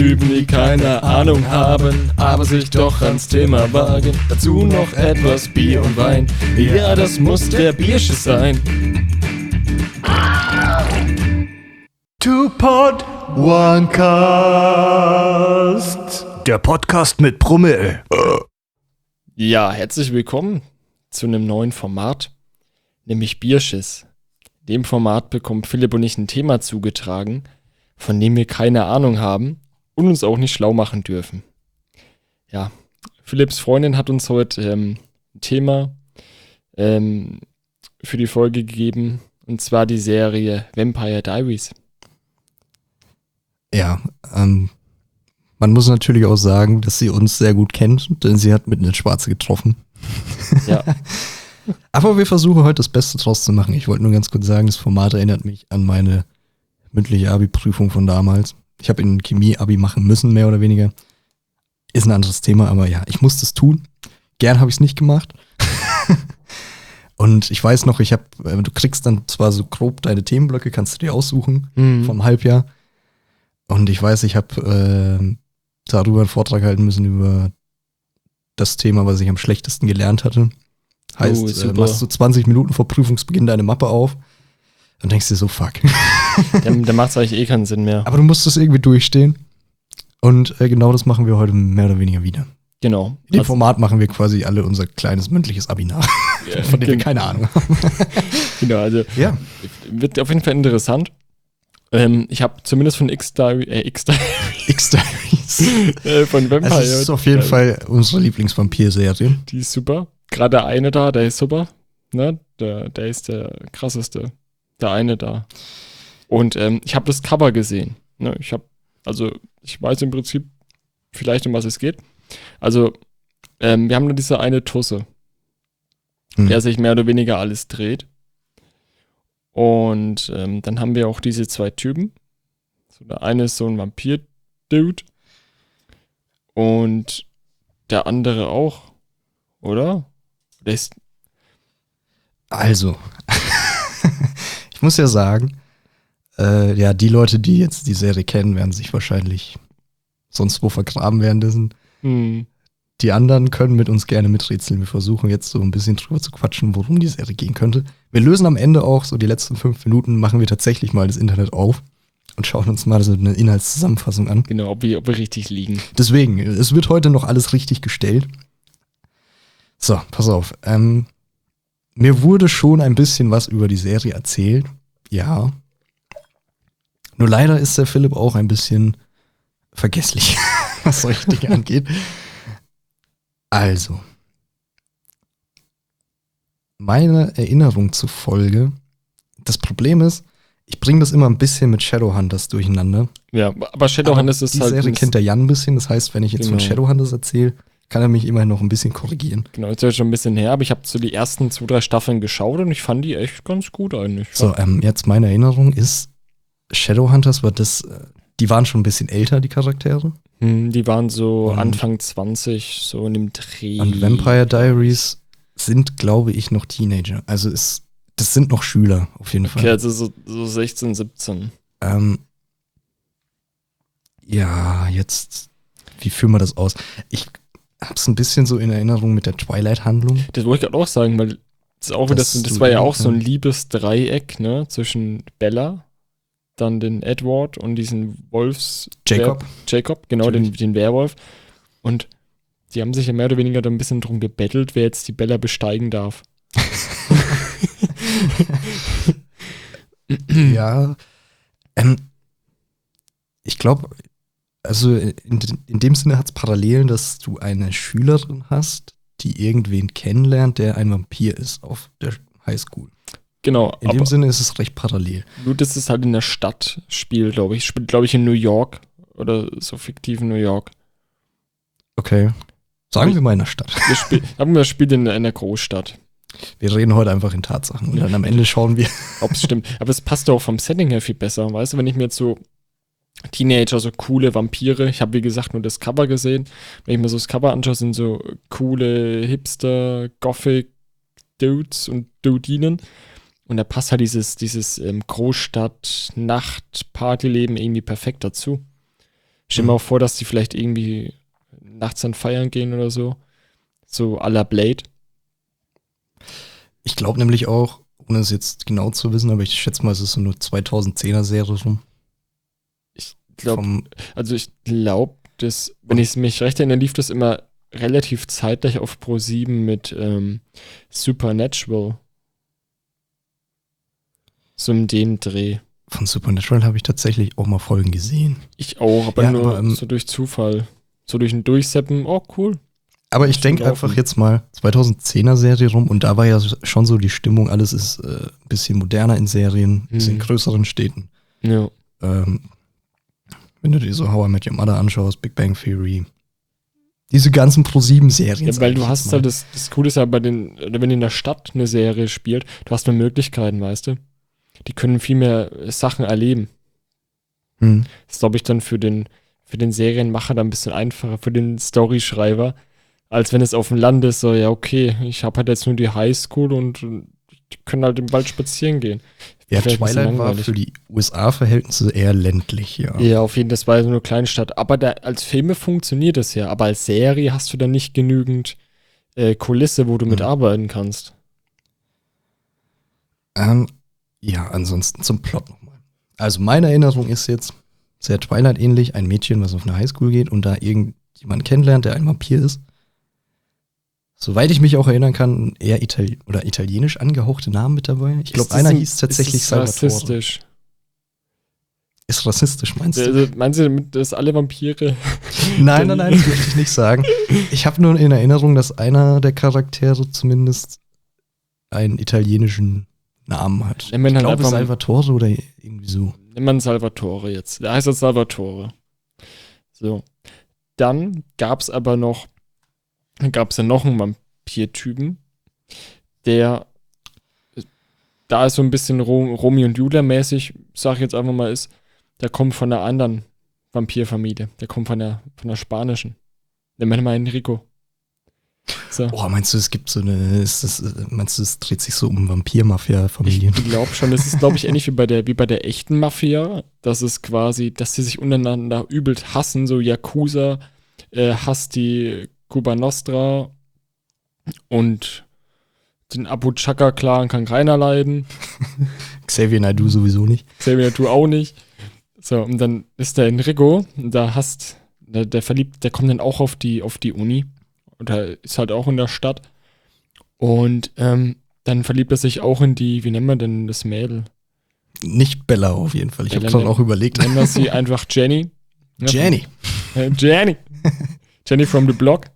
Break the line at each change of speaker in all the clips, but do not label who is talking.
Typen, die keine Ahnung haben, aber sich doch ans Thema wagen. Dazu noch etwas Bier und Wein. Ja, das muss der Bierschiss sein.
Two Pod, One Cast. Der Podcast mit Promille.
Ja, herzlich willkommen zu einem neuen Format, nämlich Bierschiss. In dem Format bekommt Philipp und ich ein Thema zugetragen, von dem wir keine Ahnung haben und uns auch nicht schlau machen dürfen. Ja, Philipps Freundin hat uns heute ein Thema für die Folge gegeben, und zwar die Serie Vampire Diaries.
Ja, man muss natürlich auch sagen, dass sie uns sehr gut kennt, denn sie hat mitten ins Schwarze getroffen.
Ja.
Aber wir versuchen heute das Beste draus zu machen. Ich wollte nur ganz kurz sagen, das Format erinnert mich an meine mündliche Abi-Prüfung von damals. Ich habe in Chemie-Abi machen müssen, mehr oder weniger. Ist ein anderes Thema, aber ja, ich musste es tun. Gern habe ich es nicht gemacht. Und ich weiß noch, du kriegst dann zwar so grob deine Themenblöcke, kannst du dir aussuchen vom Halbjahr. Und ich weiß, ich habe darüber einen Vortrag halten müssen über das Thema, was ich am schlechtesten gelernt hatte. Heißt, machst du 20 Minuten vor Prüfungsbeginn deine Mappe auf und denkst dir so, fuck.
Dann macht es eigentlich keinen Sinn mehr.
Aber du musst es irgendwie durchstehen. Und genau das machen wir heute mehr oder weniger wieder.
Genau.
In dem Format machen wir quasi alle unser kleines mündliches Abi nach, von dem wir keine Ahnung haben.
Genau, also
Ja.
Wird auf jeden Fall interessant. Ich habe zumindest von X-Diaries von Vampire.
Also es ist auf jeden Fall unsere Lieblingsvampir-Serie.
Die ist super. Gerade der eine da, der ist super. Ne? Der ist der krasseste. Der eine da. Und ich habe das Cover gesehen. Ne? Ich weiß im Prinzip vielleicht, um was es geht. Also, wir haben da diese eine Tusse, der sich mehr oder weniger alles dreht. Und dann haben wir auch diese zwei Typen. So, der eine ist so ein Vampir-Dude. Und der andere auch, oder? Der ist.
Also, ich muss ja sagen, die Leute, die jetzt die Serie kennen, werden sich wahrscheinlich sonst wo vergraben währenddessen. Die anderen können mit uns gerne miträtseln. Wir versuchen jetzt so ein bisschen drüber zu quatschen, worum die Serie gehen könnte. Wir lösen am Ende auch so die letzten 5 Minuten, machen wir tatsächlich mal das Internet auf und schauen uns mal so eine Inhaltszusammenfassung an.
Genau, ob wir richtig liegen.
Deswegen, es wird heute noch alles richtig gestellt. So, pass auf. Mir wurde schon ein bisschen was über die Serie erzählt. Ja. Nur leider ist der Philipp auch ein bisschen vergesslich, was solche Dinge angeht. Also, meine Erinnerung zufolge, das Problem ist, ich bringe das immer ein bisschen mit Shadowhunters durcheinander.
Ja, aber Shadowhunters ist
die
halt.
Die Serie kennt der Jan ein bisschen, das heißt, wenn ich jetzt von Shadowhunters erzähle, kann er mich immerhin noch ein bisschen korrigieren.
Genau, jetzt ist ja schon ein bisschen her, aber ich habe so die ersten 2-3 Staffeln geschaut und ich fand die echt ganz gut eigentlich.
So, jetzt meine Erinnerung ist, Shadowhunters die waren schon ein bisschen älter, die Charaktere.
Die waren so Anfang 20, so in dem Dreh.
Und Vampire Diaries sind, glaube ich, noch Teenager. Also das sind noch Schüler, auf jeden Fall.
Okay, also so 16, 17.
Ja, jetzt, wie führen wir das aus? Ich hab's ein bisschen so in Erinnerung mit der Twilight-Handlung.
Das wollte ich gerade auch sagen, weil das war ja auch so ein Liebesdreieck, ne, zwischen Bella, dann den Edward und diesen
Jacob,
genau, den Werwolf. Und die haben sich ja mehr oder weniger da ein bisschen drum gebettelt, wer jetzt die Bella besteigen darf.
Ja, ich glaube, also in dem Sinne hat es Parallelen, dass du eine Schülerin hast, die irgendwen kennenlernt, der ein Vampir ist auf der Highschool.
Genau.
In dem Sinne ist es recht parallel.
Nur, dass es halt in der Stadt spielt, glaube ich. Spielt, glaube ich, in New York oder so fiktiv in New York.
Okay. Sagen wir mal in der Stadt.
Wir spielen in einer Großstadt.
Wir reden heute einfach in Tatsachen und dann am Ende schauen wir,
ob es stimmt. Aber es passt ja auch vom Setting her viel besser. Weißt du, wenn ich mir jetzt so Teenager, so coole Vampire, ich habe wie gesagt nur das Cover gesehen, wenn ich mir so das Cover anschaue, sind so coole Hipster, Gothic Dudes und Dudinen. Und da passt halt dieses Großstadt-Nacht-Partyleben irgendwie perfekt dazu. Stell dir mal vor, dass die vielleicht irgendwie nachts dann feiern gehen oder so. So à la Blade.
Ich glaube nämlich auch, ohne es jetzt genau zu wissen, aber ich schätze mal, es ist so eine 2010er-Serie rum.
Ich glaube, dass, wenn ich mich recht erinnere, lief das immer relativ zeitgleich auf Pro7 mit Supernatural. So in dem Dreh.
Von Supernatural habe ich tatsächlich auch mal Folgen gesehen.
Ich auch, aber nur so durch Zufall. So durch ein Durchseppen, oh cool.
Aber ich denke einfach jetzt mal 2010er-Serie rum und da war ja schon so die Stimmung, alles ist ein bisschen moderner in Serien, ein bisschen größeren Städten.
Ja.
Wenn du dir so How I Met Your Mother anschaust, Big Bang Theory, diese ganzen Pro7-Serien.
Ja, weil du hast halt, das Coole ist ja wenn in der Stadt eine Serie spielt, du hast mehr Möglichkeiten, weißt du? Die können viel mehr Sachen erleben. Das ist, glaube ich, dann für den Serienmacher dann ein bisschen einfacher, für den Storyschreiber, als wenn es auf dem Land ist, so, ja, okay, ich habe halt jetzt nur die Highschool und die können halt im Wald spazieren gehen.
Ja, Twilight war für die USA-Verhältnisse eher ländlich, ja.
Ja, auf jeden Fall, das war so eine kleine Stadt. Aber als Filme funktioniert das ja, aber als Serie hast du dann nicht genügend Kulisse, wo du mitarbeiten kannst.
Ja, ansonsten zum Plot nochmal. Also meine Erinnerung ist jetzt sehr Twilight-ähnlich, ein Mädchen, was auf eine Highschool geht und da irgendjemanden kennenlernt, der ein Vampir ist. Soweit ich mich auch erinnern kann, eher italienisch angehauchte Namen mit dabei. Ich glaube, einer hieß tatsächlich Salvatore.
Rassistisch.
Ist rassistisch, meinst du?
Also, meinst du, dass alle Vampire...
Nein, das möchte ich nicht sagen. Ich habe nur in Erinnerung, dass einer der Charaktere zumindest einen italienischen Namen hat. Ich glaube Salvatore oder irgendwie so.
Nimm mal Salvatore jetzt. Der heißt jetzt Salvatore. So. Dann gab es ja noch einen Vampir-Typen, der da ist so ein bisschen Romeo und Julia mäßig, sag ich jetzt einfach mal, der kommt von einer anderen Vampirfamilie. Der kommt von der spanischen. Nennen wir mal Enrico. So.
Oh, meinst du, es gibt so meinst du, es dreht sich so um Vampir-Mafia-Familien?
Ich glaube schon, das ist, glaube ich, ähnlich wie bei der echten Mafia. Das ist quasi, dass sie sich untereinander übelst hassen, so Yakuza hasst die Cuba Nostra und den Abu Chaka-Clan kann keiner leiden.
Xavier Naidoo sowieso nicht.
Xavier Naidoo auch nicht. So, und dann ist der Enrico, der kommt dann auch auf die Uni. Und er ist halt auch in der Stadt. Und dann verliebt er sich auch in die, wie nennen wir denn das Mädel?
Nicht Bella auf jeden Fall. Ich habe gerade auch überlegt.
Nennen wir sie einfach Jenny.
Jenny.
Jenny. Jenny from the Block.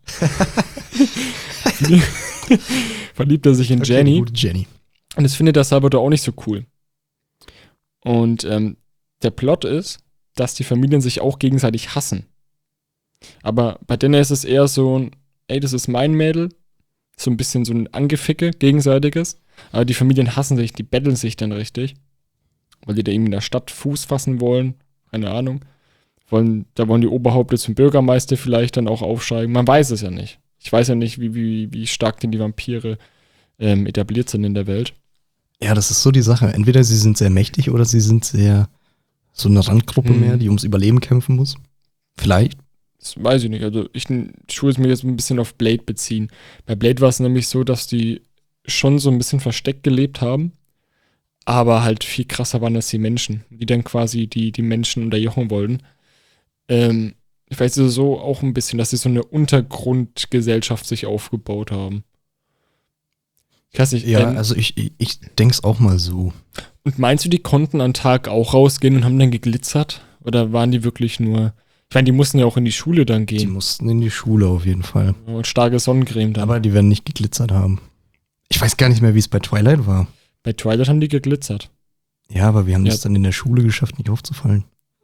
Verliebt er sich in Jenny.
Gute Jenny.
Und das findet der Salvador auch nicht so cool. Und der Plot ist, dass die Familien sich auch gegenseitig hassen. Aber bei denen ist es eher so ein, ey, das ist mein Mädel. So ein bisschen so ein Angeficke, gegenseitiges. Aber die Familien hassen sich, die betteln sich dann richtig. Weil die da irgendwie in der Stadt Fuß fassen wollen. Keine Ahnung. Da wollen die Oberhaupte zum Bürgermeister vielleicht dann auch aufsteigen. Man weiß es ja nicht. Ich weiß ja nicht, wie stark denn die Vampire etabliert sind in der Welt.
Ja, das ist so die Sache. Entweder sie sind sehr mächtig oder sie sind sehr so eine Randgruppe mehr, die ums Überleben kämpfen muss. Vielleicht.
Das weiß ich nicht. Also ich würde es mir jetzt ein bisschen auf Blade beziehen. Bei Blade war es nämlich so, dass die schon so ein bisschen versteckt gelebt haben, aber halt viel krasser waren als die Menschen, die dann quasi die Menschen unterjochen wollten. Ich weiß so auch ein bisschen, dass sie so eine Untergrundgesellschaft sich aufgebaut haben. Ich weiß nicht.
Ja, also ich denke es auch mal so.
Und meinst du, die konnten am Tag auch rausgehen und haben dann geglitzert? Oder waren die wirklich nur... Ich meine, die mussten ja auch in die Schule dann gehen.
Die mussten in die Schule auf jeden Fall.
Und starke Sonnencreme dann.
Aber die werden nicht geglitzert haben. Ich weiß gar nicht mehr, wie es bei Twilight war.
Bei Twilight haben die geglitzert.
Ja, aber wir haben es dann in der Schule geschafft, nicht aufzufallen.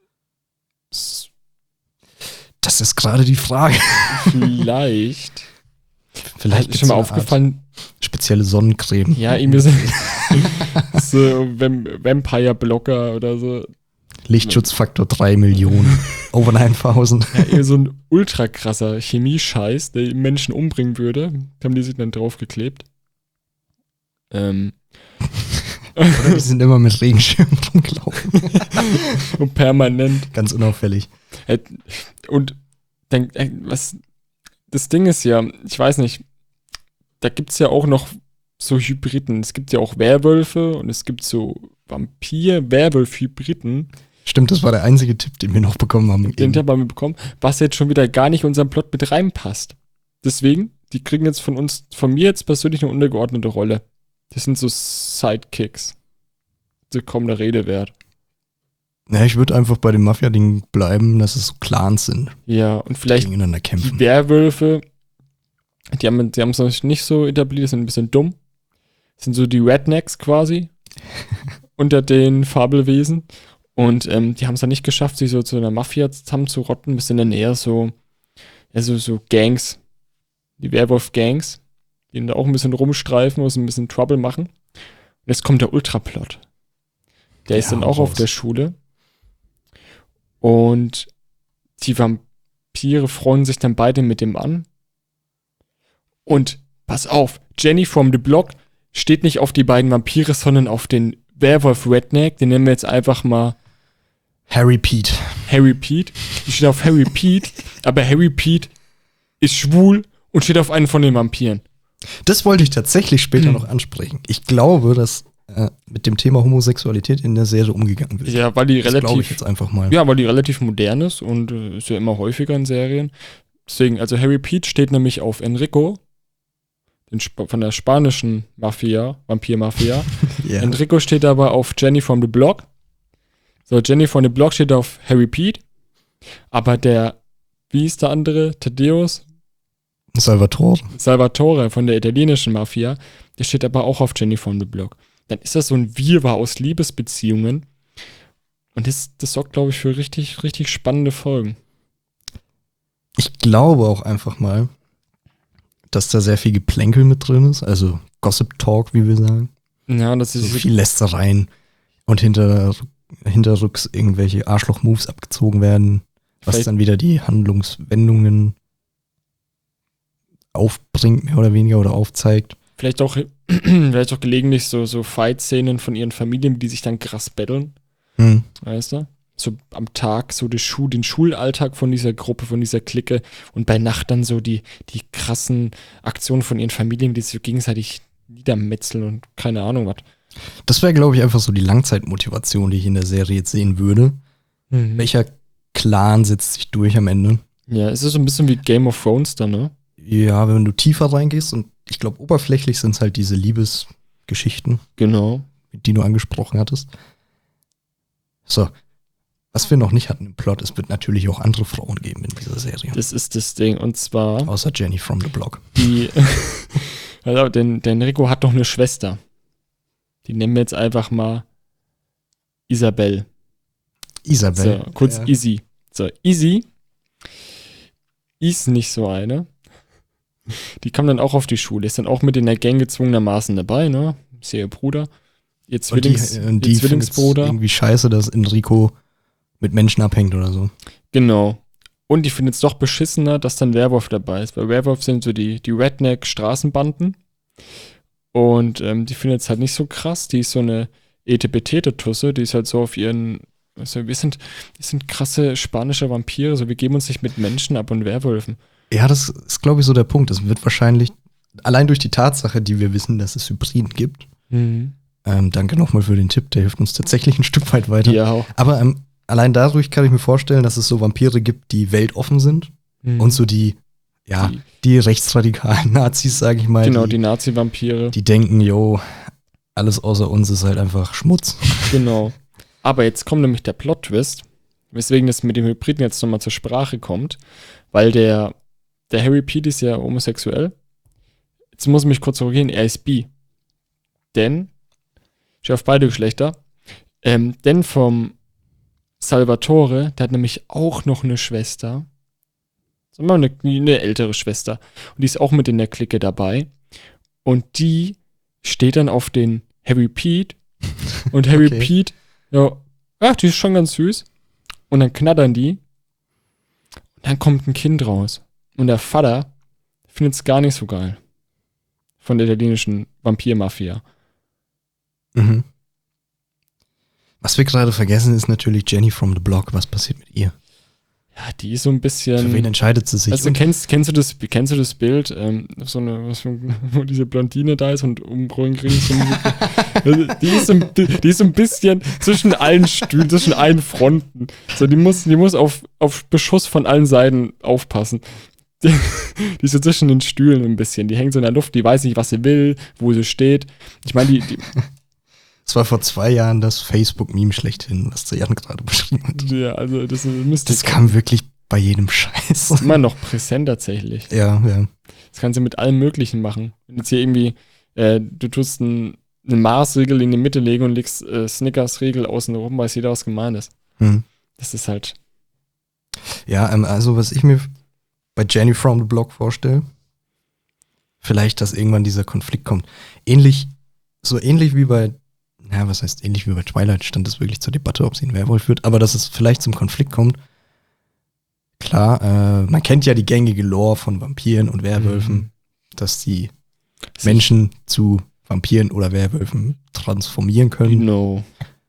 Das ist gerade die Frage.
Vielleicht ist schon mal aufgefallen.
Spezielle Sonnencreme.
Ja, irgendwie so Vampire-Blocker oder so.
Lichtschutzfaktor 3 Millionen. Over 9000.
Ja, irgendwie so ein ultra krasser Chemie-Scheiß, der Menschen umbringen würde. Haben die sich dann draufgeklebt.
Oder die sind immer mit Regenschirmen rumgelaufen.
Und permanent.
Ganz unauffällig.
Und was das Ding ist ja, ich weiß nicht, da gibt es ja auch noch so Hybriden. Es gibt ja auch Werwölfe und es gibt so Vampir-Werwolf-Hybriden.
Stimmt, das war der einzige Tipp, den wir noch bekommen haben.
Den haben wir bekommen, was jetzt schon wieder gar nicht in unseren Plot mit reinpasst. Deswegen, die kriegen jetzt von mir jetzt persönlich eine untergeordnete Rolle. Das sind so Sidekicks. Das ist kaum der Rede wert.
Ja, ich würde einfach bei dem Mafia-Ding bleiben, dass es so Clans sind.
Ja, und vielleicht
gegeneinander kämpfen.
die Werwölfe, die haben es noch nicht so etabliert, sind ein bisschen dumm. Das sind so die Rednecks quasi unter den Fabelwesen. Und die haben es dann nicht geschafft, sich so zu einer Mafia zusammenzurotten. Das sind dann eher so Gangs, die Werwolf-Gangs, die da auch ein bisschen rumstreifen und ein bisschen Trouble machen. Und jetzt kommt der Ultraplot. Der ist dann auch auf der Schule. Und die Vampire freuen sich dann beide mit dem an. Und pass auf, Jenny from the Block steht nicht auf die beiden Vampire, sondern auf den Werwolf-Redneck. Den nennen wir jetzt einfach mal
Harry Pete.
Die steht auf Harry Pete, aber Harry Pete ist schwul und steht auf einen von den Vampiren.
Das wollte ich tatsächlich später noch ansprechen. Ich glaube, dass mit dem Thema Homosexualität in der Serie umgegangen wird.
Ja, weil die
das glaube ich jetzt einfach mal.
Ja, weil die relativ modern ist und ist ja immer häufiger in Serien. Deswegen, also Harry Pete steht nämlich auf Enrico, von der spanischen Mafia, Vampir-Mafia.
Yeah.
Enrico steht aber auf Jenny from the Block. So, Jenny from the Block steht auf Harry Pete. Aber wie ist der andere? Thaddeus? Salvatore von der italienischen Mafia. Der steht aber auch auf Jenny from the Block. Dann ist das so ein Wirrwarr aus Liebesbeziehungen. Und das sorgt, glaube ich, für richtig, richtig spannende Folgen.
Ich glaube auch einfach mal, dass da sehr viel Geplänkel mit drin ist. Also Gossip Talk, wie wir sagen.
Ja, das ist
so viel Lästereien und hinterrücks irgendwelche Arschloch-Moves abgezogen werden, was dann wieder die Handlungswendungen aufbringt, mehr oder weniger, oder aufzeigt.
Vielleicht auch gelegentlich so Fight-Szenen von ihren Familien, die sich dann krass betteln. Weißt du? So am Tag so den Schulalltag von dieser Gruppe, von dieser Clique und bei Nacht dann so die krassen Aktionen von ihren Familien, die sich so gegenseitig niedermetzeln und keine Ahnung was.
Das wäre, glaube ich, einfach so die Langzeitmotivation, die ich in der Serie jetzt sehen würde. Welcher Clan setzt sich durch am Ende?
Ja, es ist so ein bisschen wie Game of Thrones dann, ne?
Ja, wenn du tiefer reingehst, und ich glaube, oberflächlich sind es halt diese Liebesgeschichten.
Genau.
Die du angesprochen hattest. So. Was wir noch nicht hatten im Plot, es wird natürlich auch andere Frauen geben in dieser Serie.
Das ist das Ding, und zwar
außer Jenny from the Block.
Also der Enrico hat doch eine Schwester. Die nennen wir jetzt einfach mal Isabel. So, kurz ja. Izzy. So, Izzy ist nicht so eine. Die kam dann auch auf die Schule, ist dann auch mit in der Gang gezwungenermaßen dabei, ne? Ist ja ihr Bruder. Ihr
Zwillingsbruder. Irgendwie scheiße, dass Enrico mit Menschen abhängt oder so.
Genau. Und die findet es doch beschissener, dass dann Werwolf dabei ist. Weil Werwolf sind so die Redneck-Straßenbanden. Und die findet es halt nicht so krass. Die ist so eine Etepetete-Tusse. Die ist halt so auf ihren. Also wir sind krasse spanische Vampire. So, wir geben uns nicht mit Menschen ab und Werwölfen.
Ja, das ist, glaube ich, so der Punkt. Es wird wahrscheinlich, allein durch die Tatsache, die wir wissen, dass es Hybriden gibt. Danke nochmal für den Tipp. Der hilft uns tatsächlich ein Stück weit weiter.
Ja, auch.
Aber allein dadurch kann ich mir vorstellen, dass es so Vampire gibt, die weltoffen sind. Und so die rechtsradikalen Nazis, sage ich mal.
Genau, die Nazi-Vampire.
Die denken, alles außer uns ist halt einfach Schmutz.
Genau. Aber jetzt kommt nämlich der Plot-Twist, weswegen das mit dem Hybriden jetzt nochmal zur Sprache kommt, weil der Harry Pete ist ja homosexuell. Jetzt muss ich mich kurz korrigieren, er ist bi. Denn, ich auf beide Geschlechter, denn vom Salvatore, der hat nämlich auch noch eine Schwester, sagen wir mal eine ältere Schwester, und die ist auch mit in der Clique dabei, und die steht dann auf den Harry Pete, und Harry Pete, die ist schon ganz süß, und dann knattern die, und dann kommt ein Kind raus, und der Vater findet es gar nicht so geil, von der italienischen Vampir-Mafia.
Was wir gerade vergessen, ist natürlich Jenny from the Block. Was passiert mit ihr?
Ja, die ist so ein bisschen.
Für wen entscheidet sie sich?
Also kennst du das Bild, wo diese Blondine da ist und umrollen kriegen? Die ist so ein bisschen zwischen allen Stühlen, zwischen allen Fronten. So, die muss auf Beschuss von allen Seiten aufpassen. Die ist so zwischen den Stühlen ein bisschen. Die hängt so in der Luft, die weiß nicht, was sie will, wo sie steht. Ich meine,
Es war vor 2 Jahren das Facebook-Meme schlechthin, was der Jan gerade beschrieben hat.
ja, also das müsste.
Das kam wirklich bei jedem Scheiß.
Ist immer noch präsent tatsächlich.
Ja.
Das kannst du mit allem Möglichen machen. Wenn jetzt hier irgendwie, du tust einen Mars-Riegel in die Mitte legen und legst Snickers-Riegel außen rum, weiß jeder, was gemeint ist. Das ist halt.
Ja, also was ich mir bei Jenny from the Block vorstelle, vielleicht, dass irgendwann dieser Konflikt kommt. Ähnlich wie bei, was heißt ähnlich wie bei Twilight, stand es wirklich zur Debatte, ob sie ein Werwolf wird, aber dass es vielleicht zum Konflikt kommt. Klar, man kennt ja die gängige Lore von Vampiren und Werwölfen, dass die Menschen zu Vampiren oder Werwölfen transformieren können.
Genau.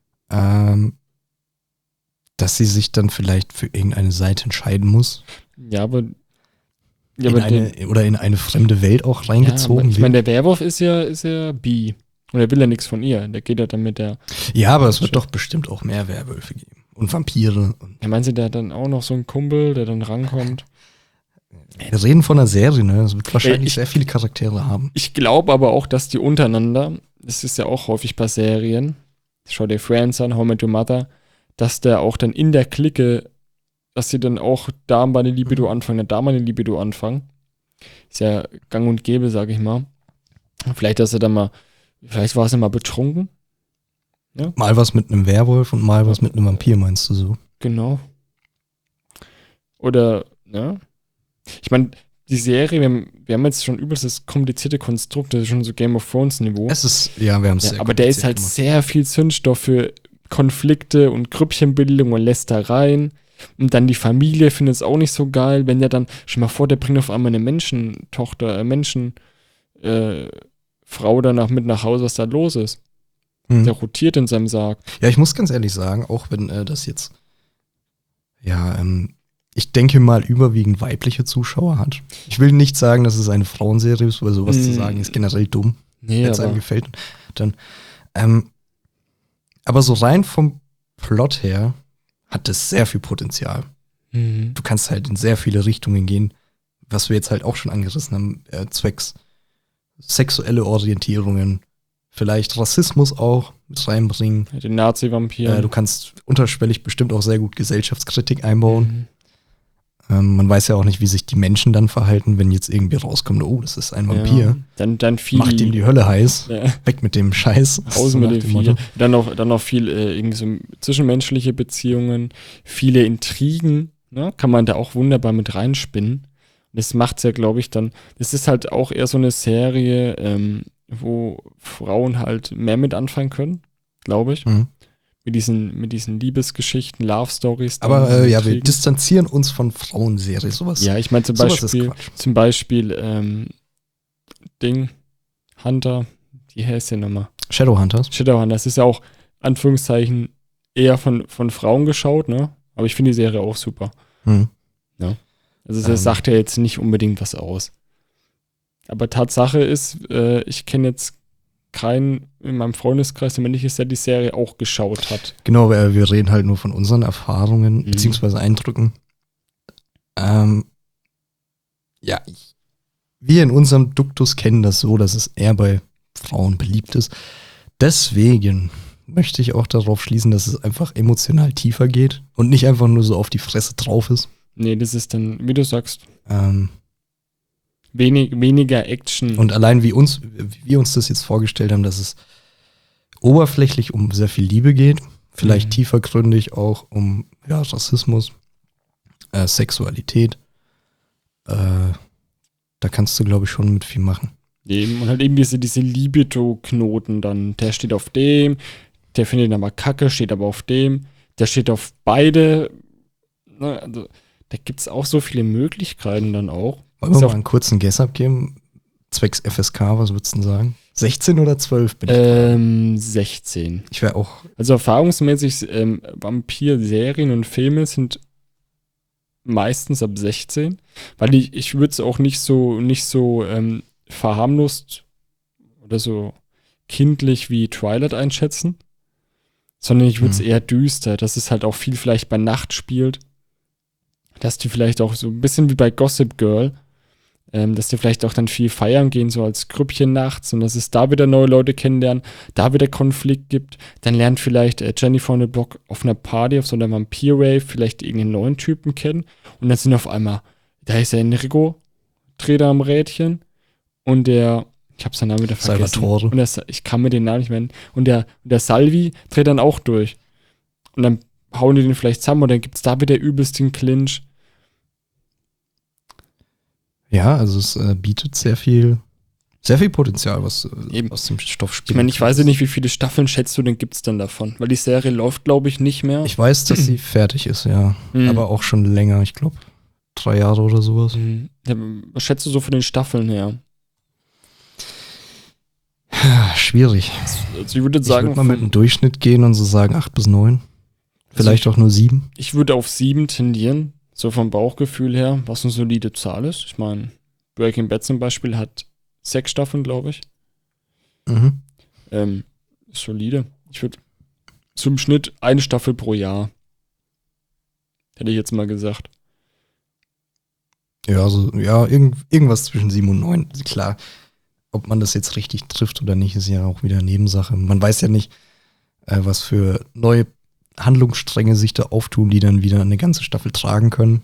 Dass sie sich dann vielleicht für irgendeine Seite entscheiden muss.
Ja, aber
oder in eine fremde Welt auch reingezogen
ich meine, der Werwolf ist ja bi. Und er will ja nichts von ihr. Der geht ja dann mit der.
Ja, aber es wird doch bestimmt auch mehr Werwölfe geben. Und Vampire.
Ja, meinen Sie, der hat dann auch noch so einen Kumpel, der dann rankommt?
Wir reden von einer Serie, ne? Es wird wahrscheinlich sehr viele Charaktere haben.
Ich glaube aber auch, dass die untereinander, das ist ja auch häufig bei Serien, schau dir Friends an, How I Met Your Mother, dass der auch dann in der Clique, dass sie dann auch da mal eine Libido anfangen, da mal eine Libido anfangen. Ist ja gang und gäbe, sag ich mal. Vielleicht war sie mal betrunken. Ja?
Mal was mit einem Werwolf und mal was mit einem Vampir, meinst du so?
Genau. Oder, ja. Ich meine, die Serie, wir haben jetzt schon übelst das komplizierte Konstrukt, das ist schon so Game of Thrones Niveau.
Wir haben es sehr
aber der ist halt
gemacht.
sehr viel Zündstoff für Konflikte und Grüppchenbildung und Lästereien. Und dann die Familie findet es auch nicht so geil, wenn der dann, stell mal vor, der bringt auf einmal eine Frau danach mit nach Hause, was da los ist. Der rotiert in seinem Sarg.
Ja, ich muss ganz ehrlich sagen, auch wenn das jetzt, ich denke mal, überwiegend weibliche Zuschauer hat. Ich will nicht sagen, dass es eine Frauenserie ist, weil sowas zu sagen ist generell dumm.
Nee,
wenn es einem gefällt. Dann, aber so rein vom Plot her hat es sehr viel Potenzial. Du kannst halt in sehr viele Richtungen gehen, was wir jetzt halt auch schon angerissen haben, zwecks sexuelle Orientierungen, vielleicht Rassismus auch mit reinbringen.
Den Nazi-Vampir.
Du kannst unterschwellig bestimmt auch sehr gut Gesellschaftskritik einbauen. Man weiß ja auch nicht, wie sich die Menschen dann verhalten, wenn jetzt irgendwie rauskommt, oh, das ist ein Vampir.
Ja, dann viel.
Macht ihm die Hölle heiß. Ja. Weg mit dem Scheiß.
Raus mit dem viel. Dann noch viel irgendwie so zwischenmenschliche Beziehungen, viele Intrigen, ne? Kann man da auch wunderbar mit reinspinnen. Und das macht's ja, glaube ich, dann. Das ist halt auch eher so eine Serie, wo Frauen halt mehr mit anfangen können, glaube ich. Mit diesen Liebesgeschichten, Love Stories.
Aber wir distanzieren uns von Frauenserien, sowas.
Ja, ich meine zum Beispiel Hunter, wie heißt der nochmal?
Shadowhunters.
Shadowhunters ist ja auch, Anführungszeichen, eher von Frauen geschaut, ne? Aber ich finde die Serie auch super. Ja. Also das sagt ja jetzt nicht unbedingt was aus. Aber Tatsache ist, ich kenne jetzt keinen in meinem Freundeskreis, der männlich ist, der die Serie auch geschaut hat.
Genau, wir reden halt nur von unseren Erfahrungen beziehungsweise Eindrücken. Wir in unserem Duktus kennen das so, dass es eher bei Frauen beliebt ist. Deswegen möchte ich auch darauf schließen, dass es einfach emotional tiefer geht und nicht einfach nur so auf die Fresse drauf ist.
Nee, das ist dann, wie du sagst, weniger Action.
Und allein wie wir uns das jetzt vorgestellt haben, dass es oberflächlich um sehr viel Liebe geht, vielleicht tiefergründig auch um Rassismus, Sexualität. Da kannst du, glaube ich, schon mit viel machen.
Und halt eben diese Libido-Knoten dann. Der steht auf dem, der findet ihn aber kacke, steht aber auf dem, der steht auf beide. Ne, also, da gibt es auch so viele Möglichkeiten dann auch.
Wollen wir mal einen kurzen Guess abgeben? Zwecks FSK, was würdest du denn sagen? 16 oder 12 bitte?
16.
Ich wäre auch.
Also erfahrungsmäßig Vampir-Serien und Filme sind meistens ab 16, weil ich würde es auch nicht so verharmlost oder so kindlich wie Twilight einschätzen, sondern ich würde es eher düster, dass es halt auch viel vielleicht bei Nacht spielt, dass die vielleicht auch so ein bisschen wie bei Gossip Girl, dass die vielleicht auch dann viel feiern gehen, so als Grüppchen nachts und dass es da wieder neue Leute kennenlernen, da wieder Konflikt gibt. Dann lernt vielleicht Jennifer on the Block auf einer Party, auf so einer Vampir-Rave vielleicht irgendeinen neuen Typen kennen und dann sind auf einmal, da ist der Enrico, dreht er am Rädchen und ich habe seinen Namen wieder vergessen.
Salvatore.
Und ich kann mir den Namen nicht mehr. Und der Salvi dreht dann auch durch. Und dann hauen die den vielleicht zusammen und dann gibt es da wieder übelst den Clinch.
Ja, also es bietet sehr viel Potenzial, was aus dem Stoff
Ich meine, ich weiß ja nicht, wie viele Staffeln schätzt du denn gibt's dann davon? Weil die Serie läuft, glaube ich, nicht mehr.
Ich weiß, dass sie fertig ist, ja. Aber auch schon länger, ich glaube 3 Jahre oder sowas.
Ja, was schätzt du so von den Staffeln her?
Schwierig.
Also ich würde sagen,
mal mit einem Durchschnitt gehen und so sagen 8 bis 9. Vielleicht auch nur 7.
Ich würde auf 7 tendieren, so vom Bauchgefühl her, was eine solide Zahl ist. Ich meine, Breaking Bad zum Beispiel hat 6 Staffeln, glaube ich. Solide. Ich würde zum Schnitt 1 Staffel pro Jahr. Hätte ich jetzt mal gesagt.
Ja, also, ja, irgendwas zwischen 7 und 9. Klar, ob man das jetzt richtig trifft oder nicht, ist ja auch wieder Nebensache. Man weiß ja nicht, was für neue Handlungsstränge sich da auftun, die dann wieder eine ganze Staffel tragen können.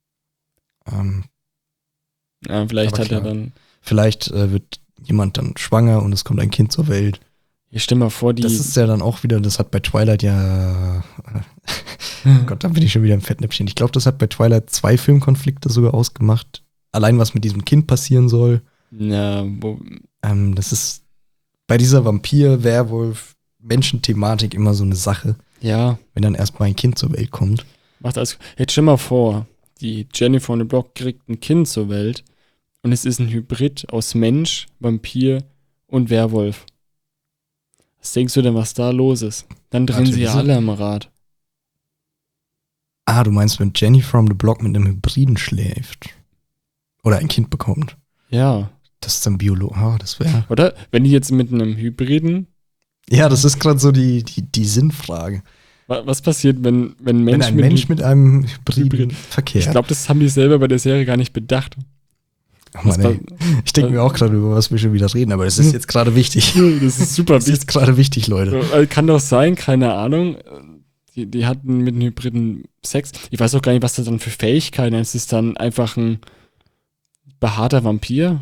Ja, vielleicht hat er dann.
Vielleicht wird jemand dann schwanger und es kommt ein Kind zur Welt.
Ich stell mal vor,
das ist ja dann auch wieder, das hat bei Twilight ja. Gott, dann bin ich schon wieder im Fettnäpfchen. Ich glaube, das hat bei Twilight 2 Filmkonflikte sogar ausgemacht. Allein was mit diesem Kind passieren soll.
Ja,
das ist bei dieser Vampir-Werwolf-Menschen-Thematik immer so eine Sache.
Ja.
Wenn dann erstmal ein Kind zur Welt kommt.
Jetzt stell mal vor, die Jennifer on the Block kriegt ein Kind zur Welt und es ist ein Hybrid aus Mensch, Vampir und Werwolf. Was denkst du denn, was da los ist? Dann drehen sie ja alle am Rad.
Ah, du meinst, wenn Jennifer on the Block mit einem Hybriden schläft? Oder ein Kind bekommt?
Ja.
Das ist dann das wäre.
Oder? Wenn die jetzt mit einem Hybriden.
Ja, das ist gerade so die Sinnfrage.
Was passiert, wenn
ein Mensch mit einem Hybriden verkehrt?
Ich glaube, das haben die selber bei der Serie gar nicht bedacht.
Oh Mann, ich denke mir auch gerade, über was wir schon wieder reden, aber das ist jetzt gerade wichtig.
Das ist super wichtig.
Das ist jetzt gerade wichtig, Leute.
Kann doch sein, keine Ahnung. Die hatten mit einem Hybriden Sex. Ich weiß auch gar nicht, was das dann für Fähigkeiten ist. Es ist dann einfach ein behaarter Vampir.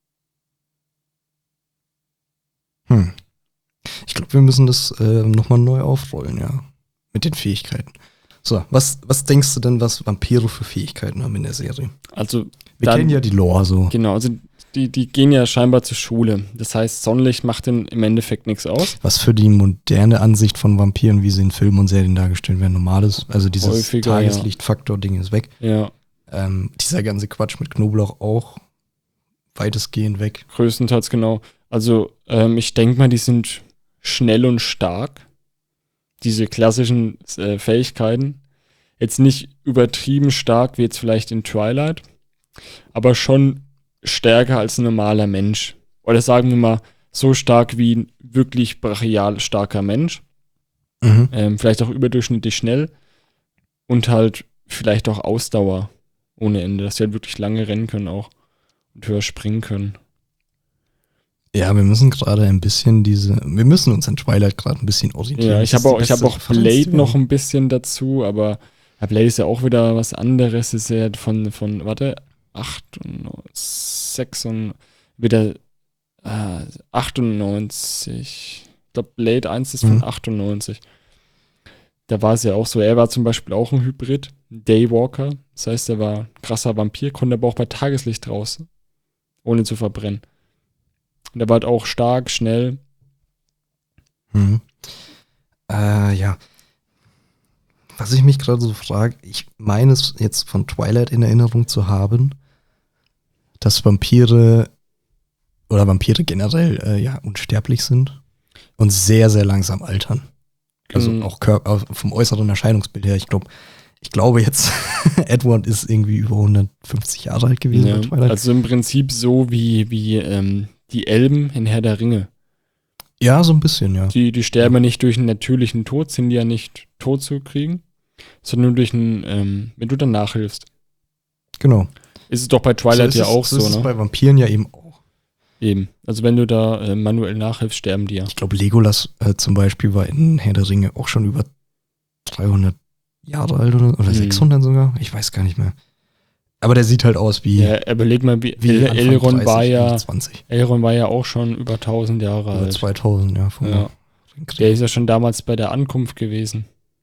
Ich glaube, wir müssen das nochmal neu aufrollen, ja. Mit den Fähigkeiten. So, was denkst du denn, was Vampire für Fähigkeiten haben in der Serie?
Also,
wir kennen ja die Lore so.
Genau, also die gehen ja scheinbar zur Schule. Das heißt, Sonnenlicht macht im Endeffekt nichts aus.
Was für die moderne Ansicht von Vampiren, wie sie in Filmen und Serien dargestellt werden, normal ist. Also dieses Tageslichtfaktor-Ding ist weg.
Ja.
Dieser ganze Quatsch mit Knoblauch auch weitestgehend weg.
Größtenteils, genau. Also, ich denke mal, die sind schnell und stark. Diese klassischen Fähigkeiten. Jetzt nicht übertrieben stark wie jetzt vielleicht in Twilight, aber schon stärker als ein normaler Mensch. Oder sagen wir mal, so stark wie ein wirklich brachial starker Mensch. Vielleicht auch überdurchschnittlich schnell. Und halt vielleicht auch Ausdauer ohne Ende, dass sie halt wirklich lange rennen können auch und höher springen können.
Ja, wir müssen gerade ein bisschen wir müssen uns an Twilight gerade ein bisschen orientieren.
Ja, ich habe auch Blade noch ein bisschen dazu, aber Blade ist ja auch wieder was anderes. Ist ja von 8 und 6 und wieder 98. Ich glaube, Blade 1 ist von 98. Da war es ja auch so, er war zum Beispiel auch ein Hybrid, ein Daywalker. Das heißt, er war ein krasser Vampir, konnte aber auch bei Tageslicht draußen, ohne zu verbrennen. Und er war halt auch stark, schnell.
Ja. Was ich mich gerade so frage, ich meine es jetzt von Twilight in Erinnerung zu haben, dass Vampire generell unsterblich sind und sehr, sehr langsam altern. Also auch vom äußeren Erscheinungsbild her. Ich glaube, Ich glaube jetzt, Edward ist irgendwie über 150 Jahre alt gewesen bei Twilight.
Also im Prinzip so wie die Elben in Herr der Ringe.
Ja, so ein bisschen, ja.
Die sterben ja nicht durch einen natürlichen Tod, sind ja nicht tot zu kriegen, sondern nur durch einen, wenn du dann nachhilfst.
Genau.
Ist es doch bei Twilight ja auch so,
ne? Das ist
ne?
bei Vampiren ja eben auch.
Eben. Also wenn du da manuell nachhilfst, sterben die ja.
Ich glaube, Legolas zum Beispiel war in Herr der Ringe auch schon über 300 Jahre alt oder 600 sogar. Ich weiß gar nicht mehr. Aber der sieht halt aus wie.
Ja, überleg mal, wie Elrond war ja auch schon über 1000 Jahre alt.
Über 2000, ja.
Der ist ja schon damals bei der Ankunft gewesen.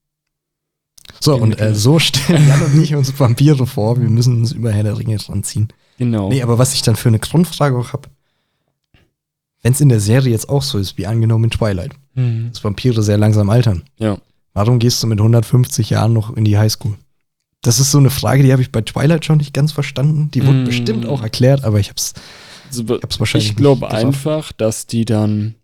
So, und so stellen Jan und ich uns Vampire vor. Wir müssen uns über Herr der Ringe ranziehen.
Genau.
Nee, aber was ich dann für eine Grundfrage auch habe, wenn es in der Serie jetzt auch so ist, wie angenommen in Twilight, dass Vampire sehr langsam altern.
Ja.
Warum gehst du mit 150 Jahren noch in die Highschool? Das ist so eine Frage, die habe ich bei Twilight schon nicht ganz verstanden. Die wurde bestimmt auch erklärt, aber ich hab's wahrscheinlich
Ich glaube einfach, dass die dann,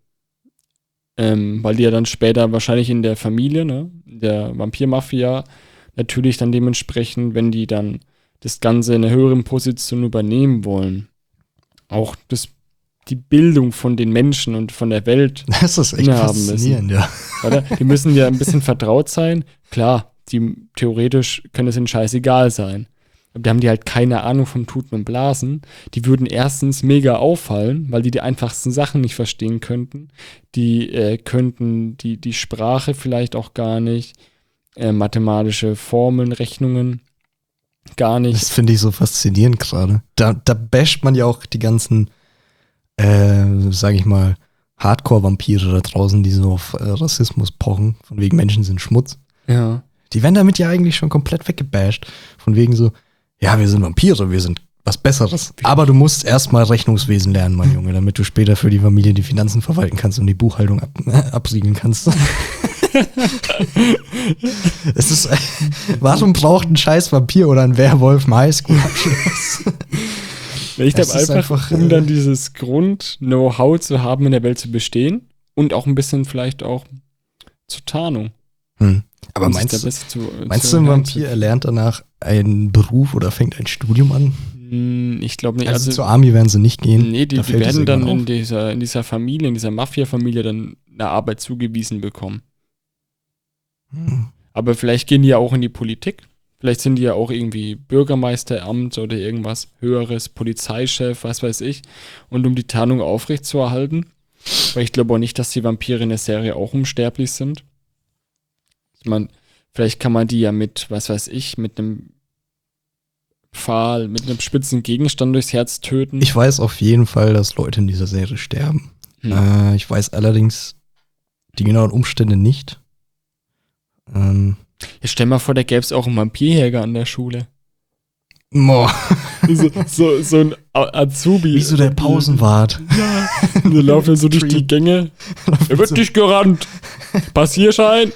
weil die ja dann später wahrscheinlich in der Familie, ne, der Vampirmafia, natürlich dann dementsprechend, wenn die dann das Ganze in einer höheren Position übernehmen wollen, auch die Bildung von den Menschen und von der Welt
das ist echt faszinierend, ja.
Oder? Die müssen ja ein bisschen vertraut sein. Klar, theoretisch können es ihnen scheißegal sein. Aber da haben die halt keine Ahnung vom Tuten und Blasen. Die würden erstens mega auffallen, weil die einfachsten Sachen nicht verstehen könnten. Die könnten die Sprache vielleicht auch gar nicht, mathematische Formeln, Rechnungen gar nicht.
Das finde ich so faszinierend gerade. Da basht man ja auch die ganzen sage ich mal, Hardcore-Vampire da draußen, die so auf Rassismus pochen, von wegen Menschen sind Schmutz.
Ja.
Die werden damit ja eigentlich schon komplett weggebasht. Von wegen so, ja, wir sind Vampire, wir sind was Besseres. Aber du musst erstmal Rechnungswesen lernen, mein Junge, damit du später für die Familie die Finanzen verwalten kannst und die Buchhaltung abriegeln kannst. Es ist, warum braucht ein scheiß Vampir oder ein Werwolf einen Highschool-Abschluss?
Ich glaube einfach, um dann dieses Grund-Know-how zu haben, in der Welt zu bestehen und auch ein bisschen vielleicht auch zur Tarnung.
Aber meinst du, ein Vampir erlernt danach einen Beruf oder fängt ein Studium an?
Ich glaube nicht.
Also zur Army werden sie nicht gehen.
Nee, die werden dann in dieser Familie, in dieser Mafia-Familie dann eine Arbeit zugewiesen bekommen. Aber vielleicht gehen die ja auch in die Politik. Vielleicht sind die ja auch irgendwie Bürgermeisteramt oder irgendwas Höheres, Polizeichef, was weiß ich. Und um die Tarnung aufrechtzuerhalten. Weil ich glaube auch nicht, dass die Vampire in der Serie auch unsterblich sind. Ich meine, vielleicht kann man die ja mit, was weiß ich, mit einem Pfahl, mit einem spitzen Gegenstand durchs Herz töten.
Ich weiß auf jeden Fall, dass Leute in dieser Serie sterben. Ich weiß allerdings die genauen Umstände nicht.
Jetzt stell mal vor, da gäbe es auch einen Vampirjäger an der Schule.
Boah.
So ein Azubi.
Wie so der Pausenwart.
Ja. Wir laufen so durch die Gänge. Er wird nicht gerannt. Passierschein.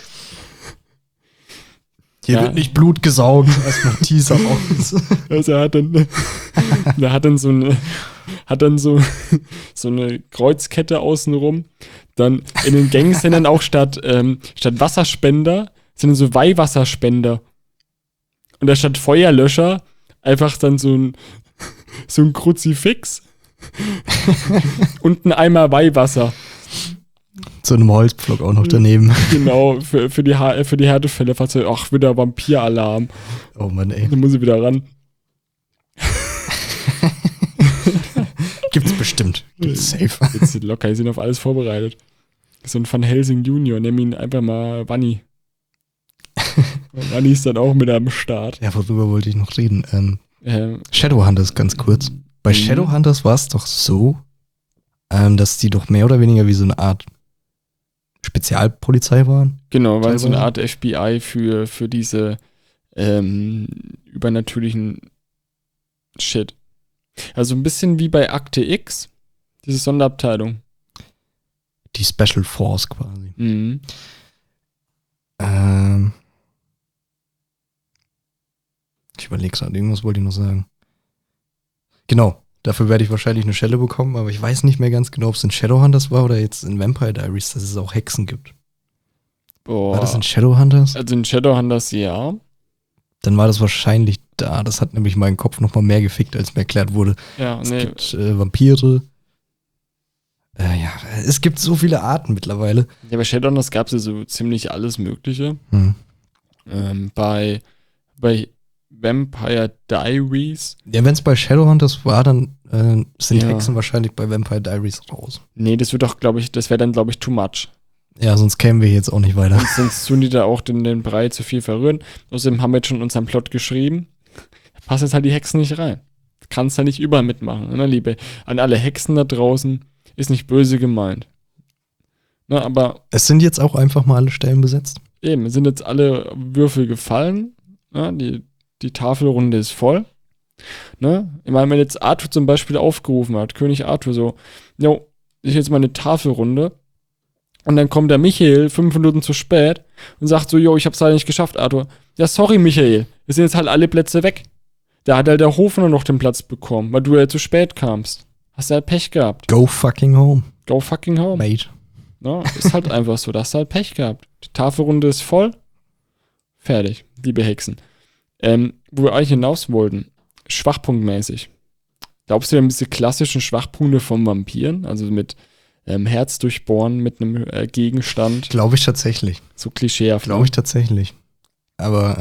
Hier wird nicht Blut gesaugt. Erstmal Teaser raus.
Also er hat dann so eine Kreuzkette außenrum. Dann in den Gängen sind dann auch statt Wasserspender sind dann so Weihwasserspender. Und da statt Feuerlöscher einfach dann so ein Kruzifix und ein Eimer Weihwasser.
So einem Holzpflock auch noch daneben.
Genau, für die Härtefälle, falls wieder Vampiralarm.
Oh Mann, ey.
Dann muss ich wieder ran.
Gibt's bestimmt. Gibt's safe.
Jetzt locker, die sind auf alles vorbereitet. So ein Van Helsing Junior, nennen ihn einfach mal Wanni. Wanni ist dann auch mit am Start.
Ja, worüber wollte ich noch reden? Shadowhunters ganz kurz. Bei Shadowhunters war es doch so, dass die doch mehr oder weniger wie so eine Art Spezialpolizei waren.
Genau, weil so eine Art FBI für diese übernatürlichen Shit. Also ein bisschen wie bei Akte X, diese Sonderabteilung.
Die Special Force quasi.
Mhm.
Ich überlege gerade, irgendwas wollte ich noch sagen. Genau, dafür werde ich wahrscheinlich eine Schelle bekommen, aber ich weiß nicht mehr ganz genau, ob es in Shadowhunters war oder jetzt in Vampire Diaries, dass es auch Hexen gibt.
Boah.
War das in Shadowhunters?
Also in Shadowhunters ja.
dann war das wahrscheinlich da. Das hat nämlich meinen Kopf noch mal mehr gefickt, als mir erklärt wurde.
Ja,
Es
nee.
gibt Vampire. Ja, es gibt so viele Arten mittlerweile.
Ja, bei Shadowhunters gab es ja so ziemlich alles Mögliche.
Hm.
Bei Vampire Diaries.
Ja, wenn es bei Shadowhunters war, dann sind
Ja.
Hexen wahrscheinlich bei Vampire Diaries raus.
Nee, das wäre dann, glaube ich, too much.
Ja, sonst kämen wir jetzt auch nicht weiter.
Und sonst tun die da auch den Brei zu viel verrühren. Außerdem haben wir jetzt schon unseren Plot geschrieben. Da passen jetzt halt die Hexen nicht rein. Du kannst da nicht überall mitmachen, ne, Liebe? An alle Hexen da draußen ist nicht böse gemeint. Ne, aber
Es sind jetzt auch einfach mal alle Stellen besetzt.
eben, es sind jetzt alle Würfel gefallen. Ne, die Tafelrunde ist voll. Ne? Ich meine, wenn jetzt Arthur zum Beispiel aufgerufen hat, König Arthur so, jo, ich jetzt mal eine Tafelrunde. Und dann kommt der Michael 5 Minuten zu spät und sagt so, jo, ich hab's leider nicht geschafft, Arthur. Ja, sorry, Michael, es sind jetzt halt alle Plätze weg. Da hat halt der Hofner noch den Platz bekommen, weil du ja zu spät kamst. Hast du halt Pech gehabt.
Go fucking home,
Go fucking home.
mate.
Ne? Ist halt einfach so, da hast du halt Pech gehabt. Die Tafelrunde ist voll. Fertig, liebe Hexen. Wo wir eigentlich hinaus wollten, schwachpunktmäßig. Glaubst du, wir haben diese klassischen Schwachpunkte von Vampiren? Also mit Herz durchbohren, mit einem Gegenstand.
Glaube ich tatsächlich.
So klischeehaft.
Glaube ich tatsächlich. Aber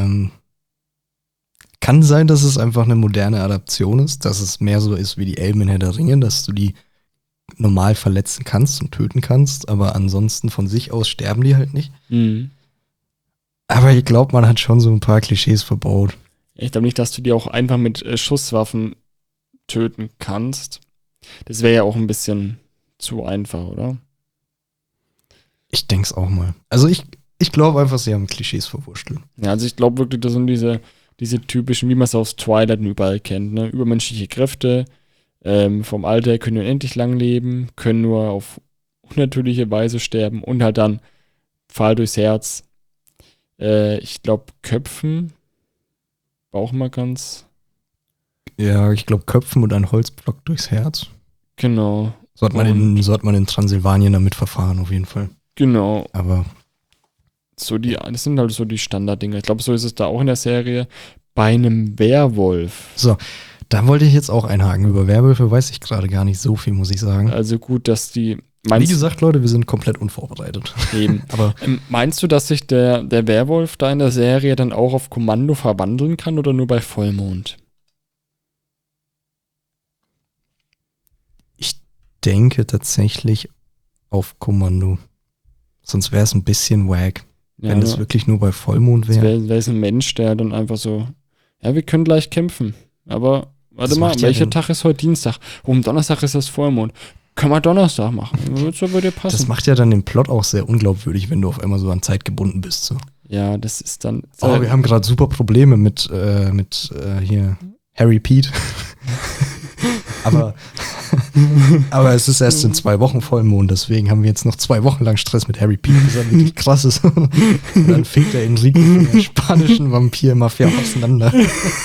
kann sein, dass es einfach eine moderne Adaption ist, dass es mehr so ist wie die Elben in Herr der Ringe, dass du die normal verletzen kannst und töten kannst, aber ansonsten von sich aus sterben die halt nicht.
Mhm.
Aber ich glaube, man hat schon so ein paar Klischees verbaut.
Ich glaube nicht, dass du die auch einfach mit Schusswaffen töten kannst. Das wäre ja auch ein bisschen zu einfach, oder?
Ich denke es auch mal. Also ich glaube einfach, sie haben Klischees verwurschtelt.
Ja, also ich glaube wirklich, das sind diese typischen, wie man es aus Twilight und überall kennt, ne? Übermenschliche Kräfte, vom Alter her können unendlich lang leben, können nur auf unnatürliche Weise sterben und halt dann Pfahl durchs Herz. Ich glaube, Köpfen war auch mal ganz
Ja, ich glaube, Köpfen und ein Holzblock durchs Herz.
genau.
So hat man in Transsilvanien damit verfahren, auf jeden Fall.
Genau.
Aber
Das sind halt so die Standarddinger. Ich glaube, so ist es da auch in der Serie. Bei einem Werwolf.
so, da wollte ich jetzt auch einhaken. Über Werwölfe weiß ich gerade gar nicht so viel, muss ich sagen.
Also gut, dass die.
Wie gesagt, Leute, wir sind komplett unvorbereitet.
Eben.
Aber
Meinst du, dass sich der Werwolf da in der Serie dann auch auf Kommando verwandeln kann oder nur bei Vollmond?
ich denke tatsächlich auf Kommando. Sonst wäre es ein bisschen wack, wenn es wirklich nur bei Vollmond wäre.
wäre es ein Mensch, der dann einfach so, ja, wir können gleich kämpfen. Aber warte
Das
mal,
macht ja
welcher
den-
Tag ist heute Dienstag? Oh, am Donnerstag ist das Vollmond. Können wir Donnerstag machen? Wird so bei dir passen.
Das macht ja dann den Plot auch sehr unglaubwürdig, wenn du auf einmal so an Zeit gebunden bist. So.
Ja, das ist dann.
Oh, wir haben gerade super Probleme mit hier Harry Pete. aber es ist erst in 2 Wochen Vollmond, deswegen haben wir jetzt noch 2 Wochen lang Stress mit Harry Pete, was wirklich krass ist. Und dann fängt der Enrique von der spanischen Vampir-Mafia auseinander.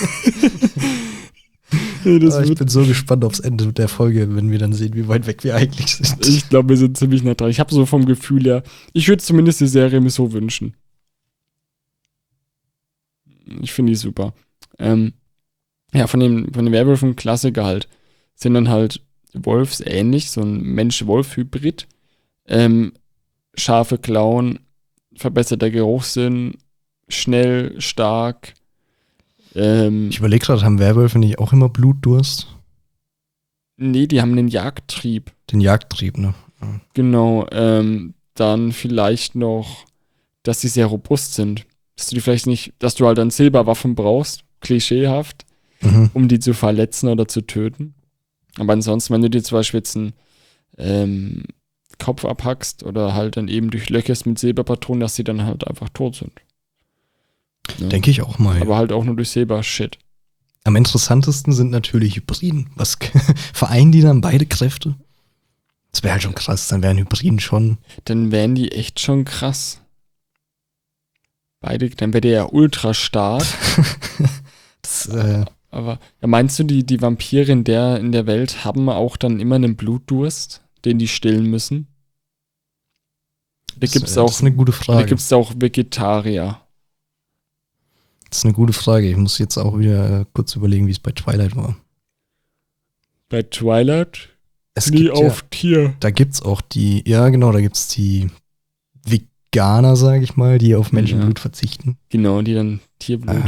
Aber ich bin so gespannt aufs Ende der Folge, wenn wir dann sehen, wie weit weg wir eigentlich sind.
Ich glaube, wir sind ziemlich nah dran. Ich habe so vom Gefühl her, ich würde zumindest die Serie mir so wünschen. Ich finde die super. Ja, von den Werwölfen Klassiker halt. Sind dann halt wolfsähnlich, so ein Mensch-Wolf-Hybrid. Scharfe Klauen, verbesserter Geruchssinn, schnell, stark.
Ich überlege gerade, haben Werwölfe nicht auch immer Blutdurst?
Nee, die haben den Jagdtrieb.
Den Jagdtrieb, ne? Ja.
Genau, dann vielleicht noch, dass sie sehr robust sind. Dass du halt dann Silberwaffen brauchst, klischeehaft,
Mhm.
um die zu verletzen oder zu töten. Aber ansonsten, wenn du dir zum Beispiel jetzt einen Kopf abhackst oder halt dann eben durchlöcherst mit Silberpatronen, dass sie dann halt einfach tot sind. Ja.
Denke ich auch mal.
Aber halt auch nur durch Silber-Shit.
Am interessantesten sind natürlich Hybriden. Was vereinen die dann beide Kräfte? Das wäre halt schon krass, dann wären Hybriden schon.
Dann wären die echt schon krass. Dann wäre der ja ultra stark.
Das,
Aber ja, meinst du, die Vampire in der Welt haben auch dann immer einen Blutdurst, den die stillen müssen? Da gibt es
das ist eine gute
da
Frage.
gibt's auch Vegetarier.
Das ist eine gute Frage. Ich muss jetzt auch wieder kurz überlegen, wie es bei Twilight war.
Bei Twilight
Es
nie
gibt
auf Tier.
da gibt's auch ja genau, da gibt's die Veganer, sage ich mal, die auf Menschenblut verzichten.
Genau, die dann Tierblut.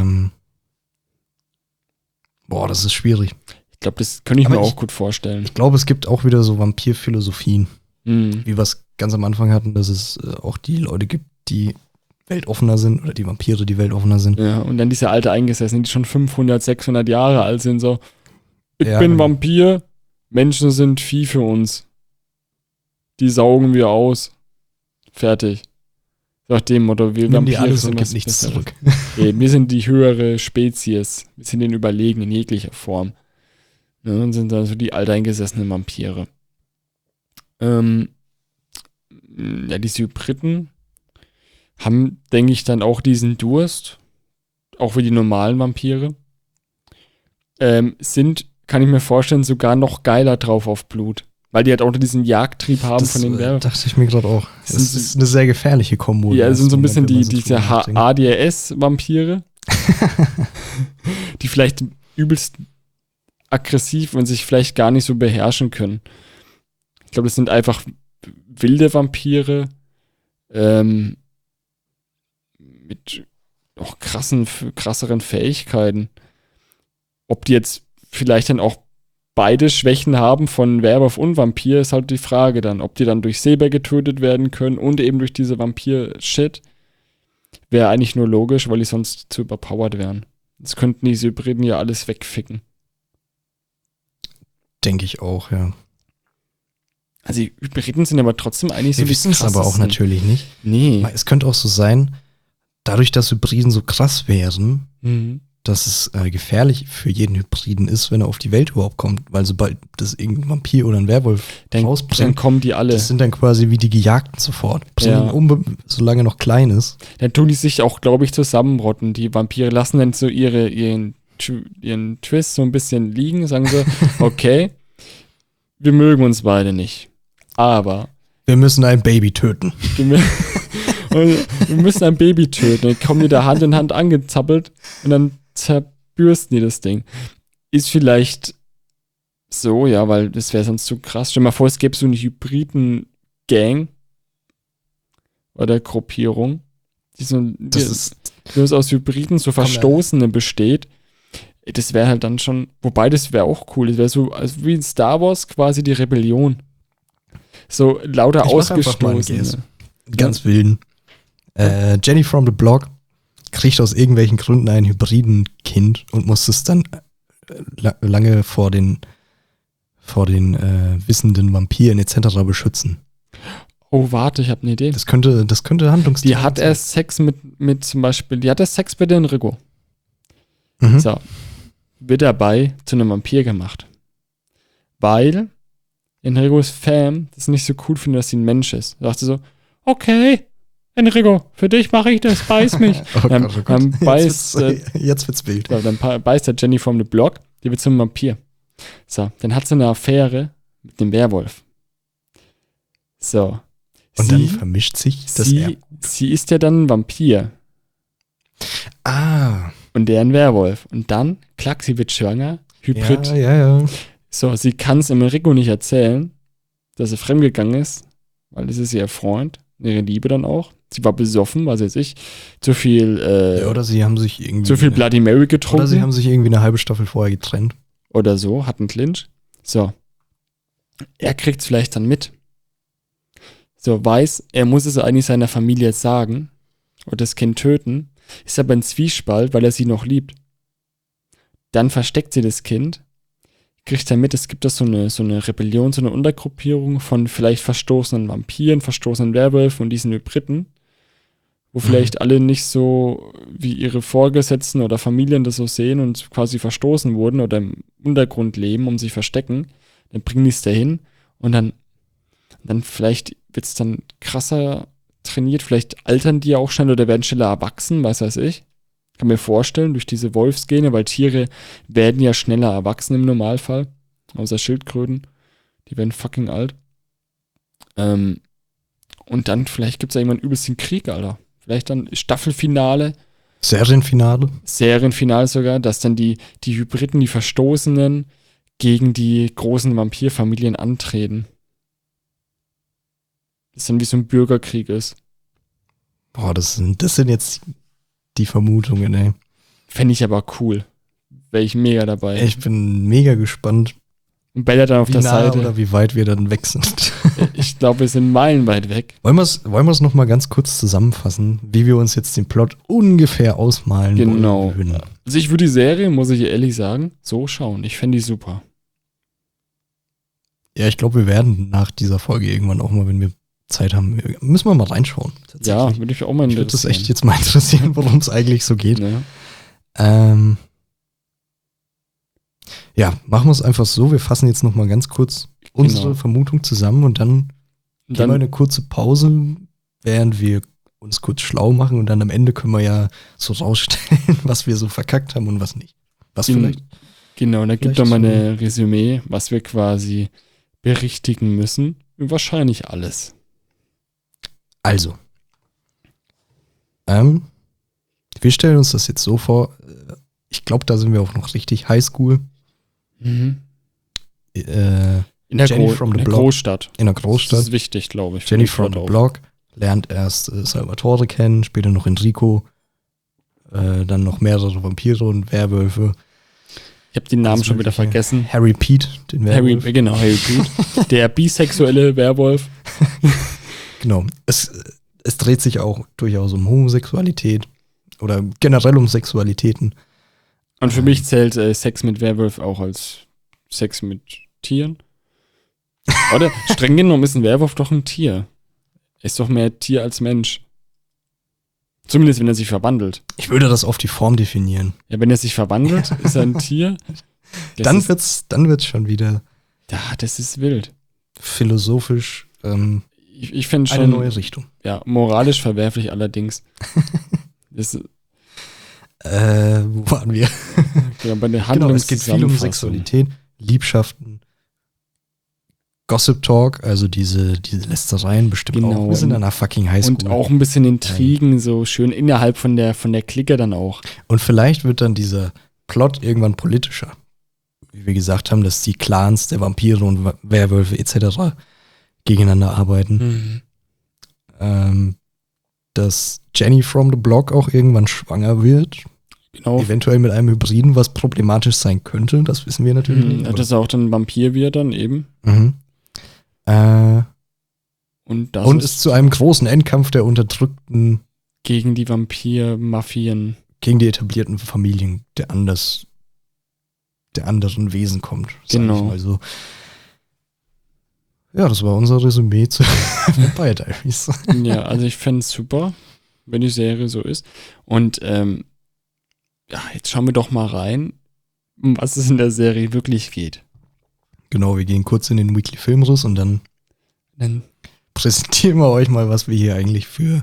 Das ist schwierig.
Ich glaube, das könnte ich
Aber
mir auch gut vorstellen.
Ich glaube, es gibt auch wieder so Vampirphilosophien,
Mhm.
wie wir es ganz am Anfang hatten, dass es auch die Leute gibt, die weltoffener sind oder die Vampire, die weltoffener sind.
Ja, und dann diese alte Eingesessenen, die schon 500, 600 Jahre alt sind, so, ich
Ja,
bin
genau.
Vampir, Menschen sind Vieh für uns. Die saugen wir aus. Fertig. Nach dem Motto, wir
Nimm die
Vampire
alles und
sind
gib
was
nichts
Besseres.
zurück.
Nee, wir sind die höhere Spezies. Wir sind den Überlegen in jeglicher Form. Ja, und sind also die alteingesessenen Vampire. Diese Hybriden haben, denke ich, dann auch diesen Durst, auch wie die normalen Vampire. Sind, kann ich mir vorstellen, sogar noch geiler drauf auf Blut. Weil die halt auch diesen Jagdtrieb haben
Das
von den Werwölfen.
dachte ich mir gerade auch. Das
Sind-
ist eine sehr gefährliche Kombo.
Ja,
im
es sind so ein
ersten
bisschen
Moment, wenn man so
diese
drüber nachdenkt.
ADHS-Vampire, die vielleicht übelst aggressiv und sich vielleicht gar nicht so beherrschen können. Ich glaube, das sind einfach wilde Vampire mit auch krasseren Fähigkeiten. Ob die jetzt vielleicht dann auch beide Schwächen haben von Werwolf und Vampir, ist halt die Frage dann. Ob die dann durch Säber getötet werden können und eben durch diese Vampir-Shit, wäre eigentlich nur logisch, weil die sonst zu überpowered wären. Das könnten diese Hybriden ja alles wegficken.
Denke ich auch, ja.
Also die Hybriden sind aber trotzdem eigentlich so
Wir wissen es aber auch
krassesten.
natürlich nicht.
Nee.
Es könnte auch so sein, dadurch, dass Hybriden so krass wären,
Mhm.
dass es gefährlich für jeden Hybriden ist, wenn er auf die Welt überhaupt kommt. Weil sobald das irgendein Vampir oder ein Werwolf
Dann
rausbringt,
kommen die alle.
das sind dann quasi wie die Gejagten sofort. Bringen
Ja.
ihn um, solange er noch klein ist.
Dann tun die sich auch, glaube ich, zusammenrotten. Die Vampire lassen dann so ihren Twist so ein bisschen liegen, sagen so, okay, wir mögen uns beide nicht. Aber
Wir müssen ein Baby töten.
wir müssen ein Baby töten. Dann kommen die da Hand in Hand angezappelt und dann zerbürsten die das Ding. Ist vielleicht so, ja, weil das wäre sonst zu krass. Stell dir mal vor, es gäbe so eine hybriden Gang oder Gruppierung, die so bloß aus Hybriden so Verstoßene besteht. Das wäre halt dann schon, wobei das wäre auch cool. Das wäre so, also wie in Star Wars quasi die Rebellion. So lauter
Ich mach einfach mal einen Guess.
Ausgestoßene.
Ganz wilden. Jenny from the Block kriegt aus irgendwelchen Gründen ein hybriden Kind und muss es dann lange vor den wissenden Vampiren etc. beschützen.
Oh, warte, ich habe eine Idee.
Das könnte Handlungsstil
Die hat
sein.
erst Sex mit zum Beispiel, die hat erst Sex mit den Rigo.
Mhm.
So. Wird dabei zu einem Vampir gemacht. Weil Enrigos Fam das nicht so cool findet, dass sie ein Mensch ist. Da dachte so, okay, Enrico, für dich mache ich das, beiß mich.
Oh
Dann-
Gott, oh
dann
Gott.
beißt,
Jetzt wird's wild.
So, dann beißt der Jenny from the Block, die wird zum Vampir. So, dann hat sie eine Affäre mit dem Werwolf. So.
Und dann vermischt sich das
sie ist ja dann ein Vampir und der ein Werwolf. Und dann, klack, sie wird schwanger, Hybrid.
Ja.
So, sie kann es Enrico nicht erzählen, dass sie fremdgegangen ist, weil das ist ihr Freund, ihre Liebe dann auch. Sie war besoffen, was weiß ich, zu viel,
Oder sie haben sich irgendwie
zu viel Bloody Mary getrunken.
oder sie haben sich irgendwie eine halbe Staffel vorher getrennt.
oder so, hat einen Clinch. So. Er kriegt es vielleicht dann mit. So, weiß, er muss es eigentlich seiner Familie sagen und das Kind töten, ist aber ein Zwiespalt, weil er sie noch liebt. Dann versteckt sie das Kind, kriegt er mit, es gibt da so eine Rebellion, so eine Untergruppierung von vielleicht verstoßenen Vampiren, verstoßenen Werwölfen und diesen Hybriden, wo vielleicht alle nicht so wie ihre Vorgesetzten oder Familien das so sehen und quasi verstoßen wurden oder im Untergrund leben, um sich verstecken. Dann bringen die es dahin und dann vielleicht wird es dann krasser trainiert, vielleicht altern die ja auch schneller oder werden schneller erwachsen, was weiß ich. Kann mir vorstellen, durch diese Wolfsgene, weil Tiere werden ja schneller erwachsen im Normalfall, außer Schildkröten, die werden fucking alt. Und dann vielleicht gibt es ja irgendwann übelst den Krieg, Alter. Vielleicht dann Staffelfinale,
Serienfinale
sogar, dass dann die Hybriden, die Verstoßenen, gegen die großen Vampirfamilien antreten. Das dann wie so ein Bürgerkrieg ist.
Boah, das sind jetzt die Vermutungen, ey.
Fände ich aber cool. Wäre ich mega dabei.
Ich bin mega gespannt.
Und Bella dann auf
wie
der
nah
Seite.
Oder wie weit wir dann weg sind.
Ich glaube, wir sind meilenweit weg.
Wollen wir es noch mal ganz kurz zusammenfassen, wie wir uns jetzt den Plot ungefähr ausmalen
genau.
wollen?
Also ich würde die Serie, muss ich ehrlich sagen, so schauen. Ich fände die super.
Ja, ich glaube, wir werden nach dieser Folge irgendwann auch mal, wenn wir Zeit haben, müssen wir mal reinschauen.
Ja, würde ich auch mal interessieren.
Ich würde das echt jetzt mal interessieren, worum es eigentlich so geht.
Ja.
Ja, machen wir es einfach so. Wir fassen jetzt noch mal ganz kurz unsere Vermutung zusammen und dann gehen wir eine kurze Pause, während wir uns kurz schlau machen und dann am Ende können wir ja so rausstellen, was wir so verkackt haben und was nicht. Was vielleicht?
Genau, da gibt es mal eine Resümee, was wir quasi berichtigen müssen. Wahrscheinlich alles.
Also, wir stellen uns das jetzt so vor, ich glaube, da sind wir auch noch richtig Highschool.
Mhm. In der Großstadt.
In der Großstadt.
Das ist wichtig, glaube ich.
Jenny from the Block lernt erst Salvatore kennen, später noch Enrico, dann noch mehrere Vampire und Werwölfe.
Ich habe den Namen schon wieder vergessen.
Harry Pete, den Werwolf.
Harry Pete. Der bisexuelle Werwolf.
Genau. Es dreht sich auch durchaus um Homosexualität oder generell um Sexualitäten.
Und für mich zählt Sex mit Werwolf auch als Sex mit Tieren. Oder? Streng genommen ist ein Werwolf doch ein Tier. Er ist doch mehr Tier als Mensch. Zumindest, wenn er sich verwandelt.
Ich würde das auf die Form definieren.
Ja, wenn er sich verwandelt, ist er ein Tier.
Dann wird's schon wieder.
Ja, das ist wild.
Philosophisch.
Ich finde schon.
Eine neue Richtung.
Ja, moralisch verwerflich allerdings. Das,
wo waren wir?
Ja, bei der
genau, es geht viel um Sexualität, Liebschaften, Gossip Talk, also diese Lästereien bestimmt auch. Wir sind an einer fucking Highschool.
Und auch ein bisschen Intrigen, so schön innerhalb von der Clique dann auch.
Und vielleicht wird dann dieser Plot irgendwann politischer. Wie wir gesagt haben, dass die Clans der Vampire und Werwölfe etc. gegeneinander arbeiten. Dass Jenny from the Block auch irgendwann schwanger wird.
Genau.
Eventuell mit einem Hybriden, was problematisch sein könnte. Das wissen wir natürlich nicht.
Dass er auch dann Vampir wird dann eben.
Und es zu einem großen Endkampf der Unterdrückten
gegen die Vampir-Mafien.
Gegen die etablierten Familien der anderen Wesen kommt.
Genau.
Mal so. Ja, das war unser Resümee zu Vampire Diaries.
Ja, also ich fände es super, wenn die Serie so ist. Und jetzt schauen wir doch mal rein, um was es in der Serie wirklich geht.
Genau, wir gehen kurz in den Weekly Filmriss und dann präsentieren wir euch mal, was wir hier eigentlich für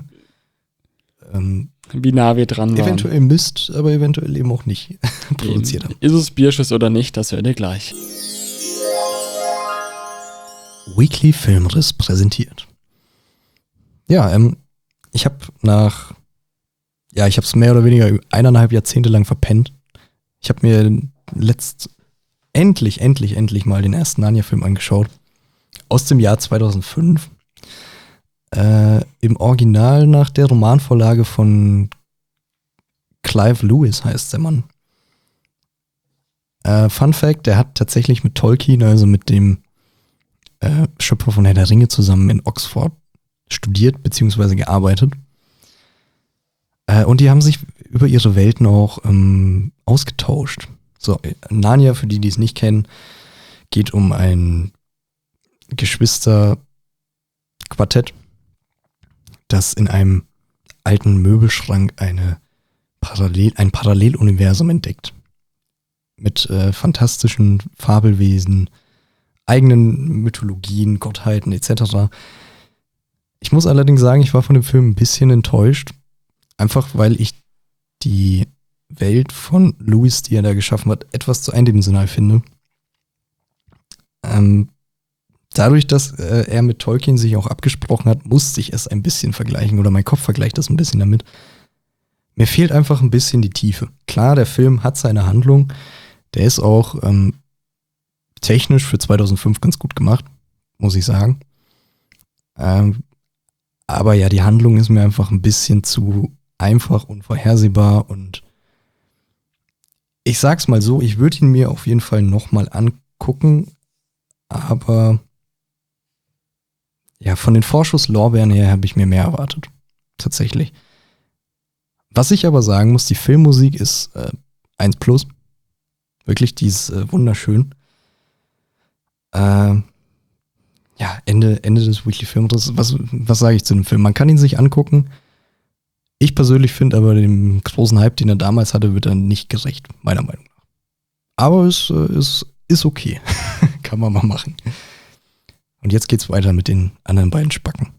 wie nah wir dran waren.
Eventuell Mist, aber eventuell eben auch nicht produziert haben.
Ist es Bierschuss oder nicht, das hört ihr gleich.
Weekly Filmriss präsentiert. Ja, ich habe es mehr oder weniger 1,5 Jahrzehnte lang verpennt. Ich habe mir endlich mal den ersten Narnia-Film angeschaut. Aus dem Jahr 2005. Im Original nach der Romanvorlage von Clive Lewis heißt der Mann. Fun Fact, der hat tatsächlich mit Tolkien, also mit dem Schöpfer von Herr der Ringe, zusammen in Oxford studiert bzw. gearbeitet. Und die haben sich über ihre Welten auch ausgetauscht. So, Narnia, für die es nicht kennen, geht um ein Geschwisterquartett, das in einem alten Möbelschrank ein Paralleluniversum entdeckt. Mit fantastischen Fabelwesen, eigenen Mythologien, Gottheiten etc. Ich muss allerdings sagen, ich war von dem Film ein bisschen enttäuscht. Einfach, weil ich die Welt von Lewis, die er da geschaffen hat, etwas zu eindimensional finde. Dadurch, dass er mit Tolkien sich auch abgesprochen hat, musste ich es ein bisschen vergleichen, oder mein Kopf vergleicht das ein bisschen damit, Mir fehlt einfach ein bisschen die Tiefe. Klar, der Film hat seine Handlung. Der ist auch technisch für 2005 ganz gut gemacht, muss ich sagen. Aber ja, die Handlung ist mir einfach ein bisschen zu einfach und vorhersehbar. Und ich sag's mal so, ich würde ihn mir auf jeden Fall nochmal angucken. Aber ja, von den Vorschusslorbeeren her habe ich mir mehr erwartet. Tatsächlich. Was ich aber sagen muss, die Filmmusik ist 1+. Wirklich, die ist wunderschön. Ja, Ende des Weekly Filmriss. Was sage ich zu dem Film? Man kann ihn sich angucken. Ich persönlich finde aber dem großen Hype, den er damals hatte, wird er nicht gerecht, meiner Meinung nach. Aber es ist okay. Kann man mal machen. Und jetzt geht's weiter mit den anderen beiden Spacken.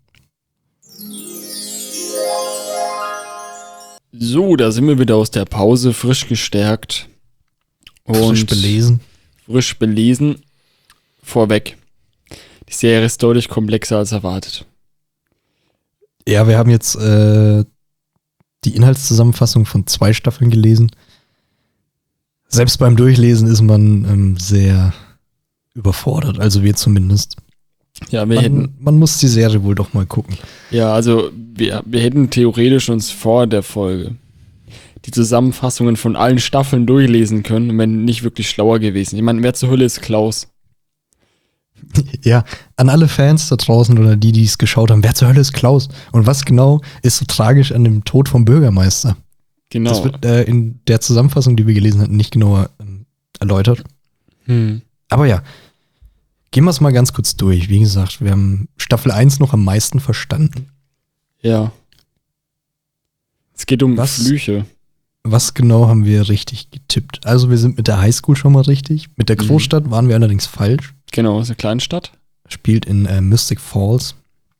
So, da sind wir wieder aus der Pause, frisch gestärkt. Und
Frisch belesen.
Frisch belesen. Vorweg. Die Serie ist deutlich komplexer als erwartet.
Ja, wir haben jetzt die Inhaltszusammenfassung von 2 Staffeln gelesen. Selbst beim Durchlesen ist man sehr überfordert, also wir zumindest.
Ja,
Man muss die Serie wohl doch mal gucken.
Ja, also wir hätten theoretisch uns vor der Folge die Zusammenfassungen von allen Staffeln durchlesen können, wenn nicht wirklich schlauer gewesen. Ich meine, wer zur Hölle ist Klaus?
Ja, an alle Fans da draußen oder die es geschaut haben, wer zur Hölle ist Klaus? Und was genau ist so tragisch an dem Tod vom Bürgermeister?
Genau.
Das wird in der Zusammenfassung, die wir gelesen hatten, nicht genauer erläutert. Aber ja, gehen wir es mal ganz kurz durch. Wie gesagt, wir haben Staffel 1 noch am meisten verstanden.
Ja. Es geht um Flüche.
Was genau haben wir richtig getippt? Also wir sind mit der Highschool schon mal richtig. Mit der Großstadt waren wir allerdings falsch.
Genau, ist eine Kleinstadt.
Spielt in Mystic Falls.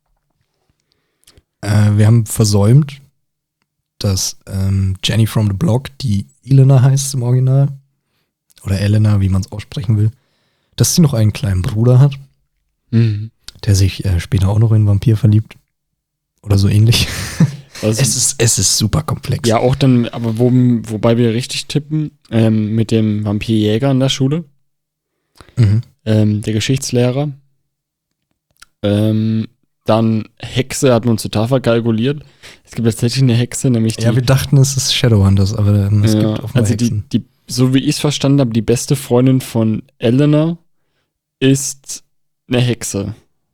Wir haben versäumt, dass Jenny from the Block, die Elena heißt im Original, oder Elena, wie man es aussprechen will, dass sie noch einen kleinen Bruder hat, der sich später auch noch in einen Vampir verliebt. Oder so ähnlich. Also, es ist super komplex.
Ja, auch dann, aber wobei wir richtig tippen, mit dem Vampirjäger in der Schule, der Geschichtslehrer, dann Hexe hatten wir uns total verkalkuliert. Es gibt tatsächlich eine Hexe, nämlich die...
Ja, wir dachten, es ist Shadowhunters, aber es gibt auch mal Hexen.
Die, so wie ich es verstanden habe, die beste Freundin von Eleanor ist eine Hexe.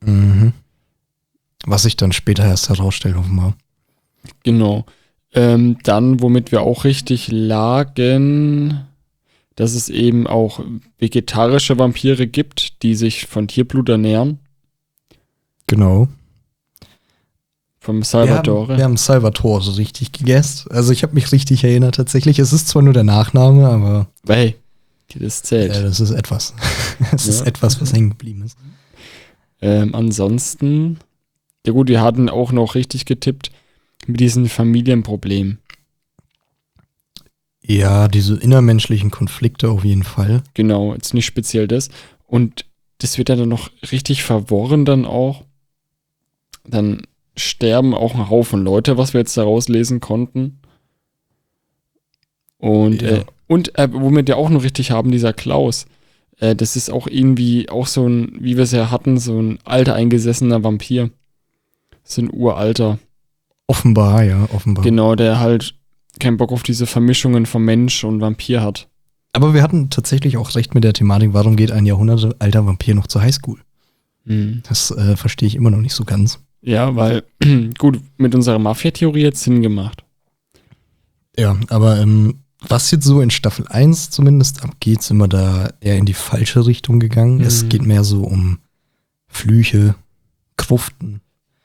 Was sich dann später erst herausstellt, offenbar.
Genau. Dann, womit wir auch richtig lagen, dass es eben auch vegetarische Vampire gibt, die sich von Tierblut ernähren.
Genau.
Vom Salvatore.
Wir haben Salvatore so richtig gegessen. Also ich habe mich richtig erinnert tatsächlich. Es ist zwar nur der Nachname, aber...
Hey, das zählt.
Ja, das ist etwas. Es ist etwas, was hängen geblieben ist.
Ansonsten, ja gut, wir hatten auch noch richtig getippt mit diesen Familienproblemen.
Ja, diese innermenschlichen Konflikte auf jeden Fall.
Genau, jetzt nicht speziell das. Und das wird ja dann noch richtig verworren dann auch. Dann sterben auch ein Haufen Leute, was wir jetzt daraus lesen konnten. Und, womit wir auch noch richtig haben, dieser Klaus. Das ist auch irgendwie auch so ein, wie wir es ja hatten, so ein alter eingesessener Vampir. So ein uralter.
Offenbar, ja, offenbar.
Genau, der halt keinen Bock auf diese Vermischungen von Mensch und Vampir hat.
Aber wir hatten tatsächlich auch recht mit der Thematik, warum geht ein jahrhundertealter Vampir noch zur Highschool? Das verstehe ich immer noch nicht so ganz.
Ja, weil, gut, mit unserer Mafia-Theorie hat es Sinn gemacht.
Ja, aber was jetzt so in Staffel 1 zumindest abgeht, sind wir da eher in die falsche Richtung gegangen. Es geht mehr so um Flüche, Gruften.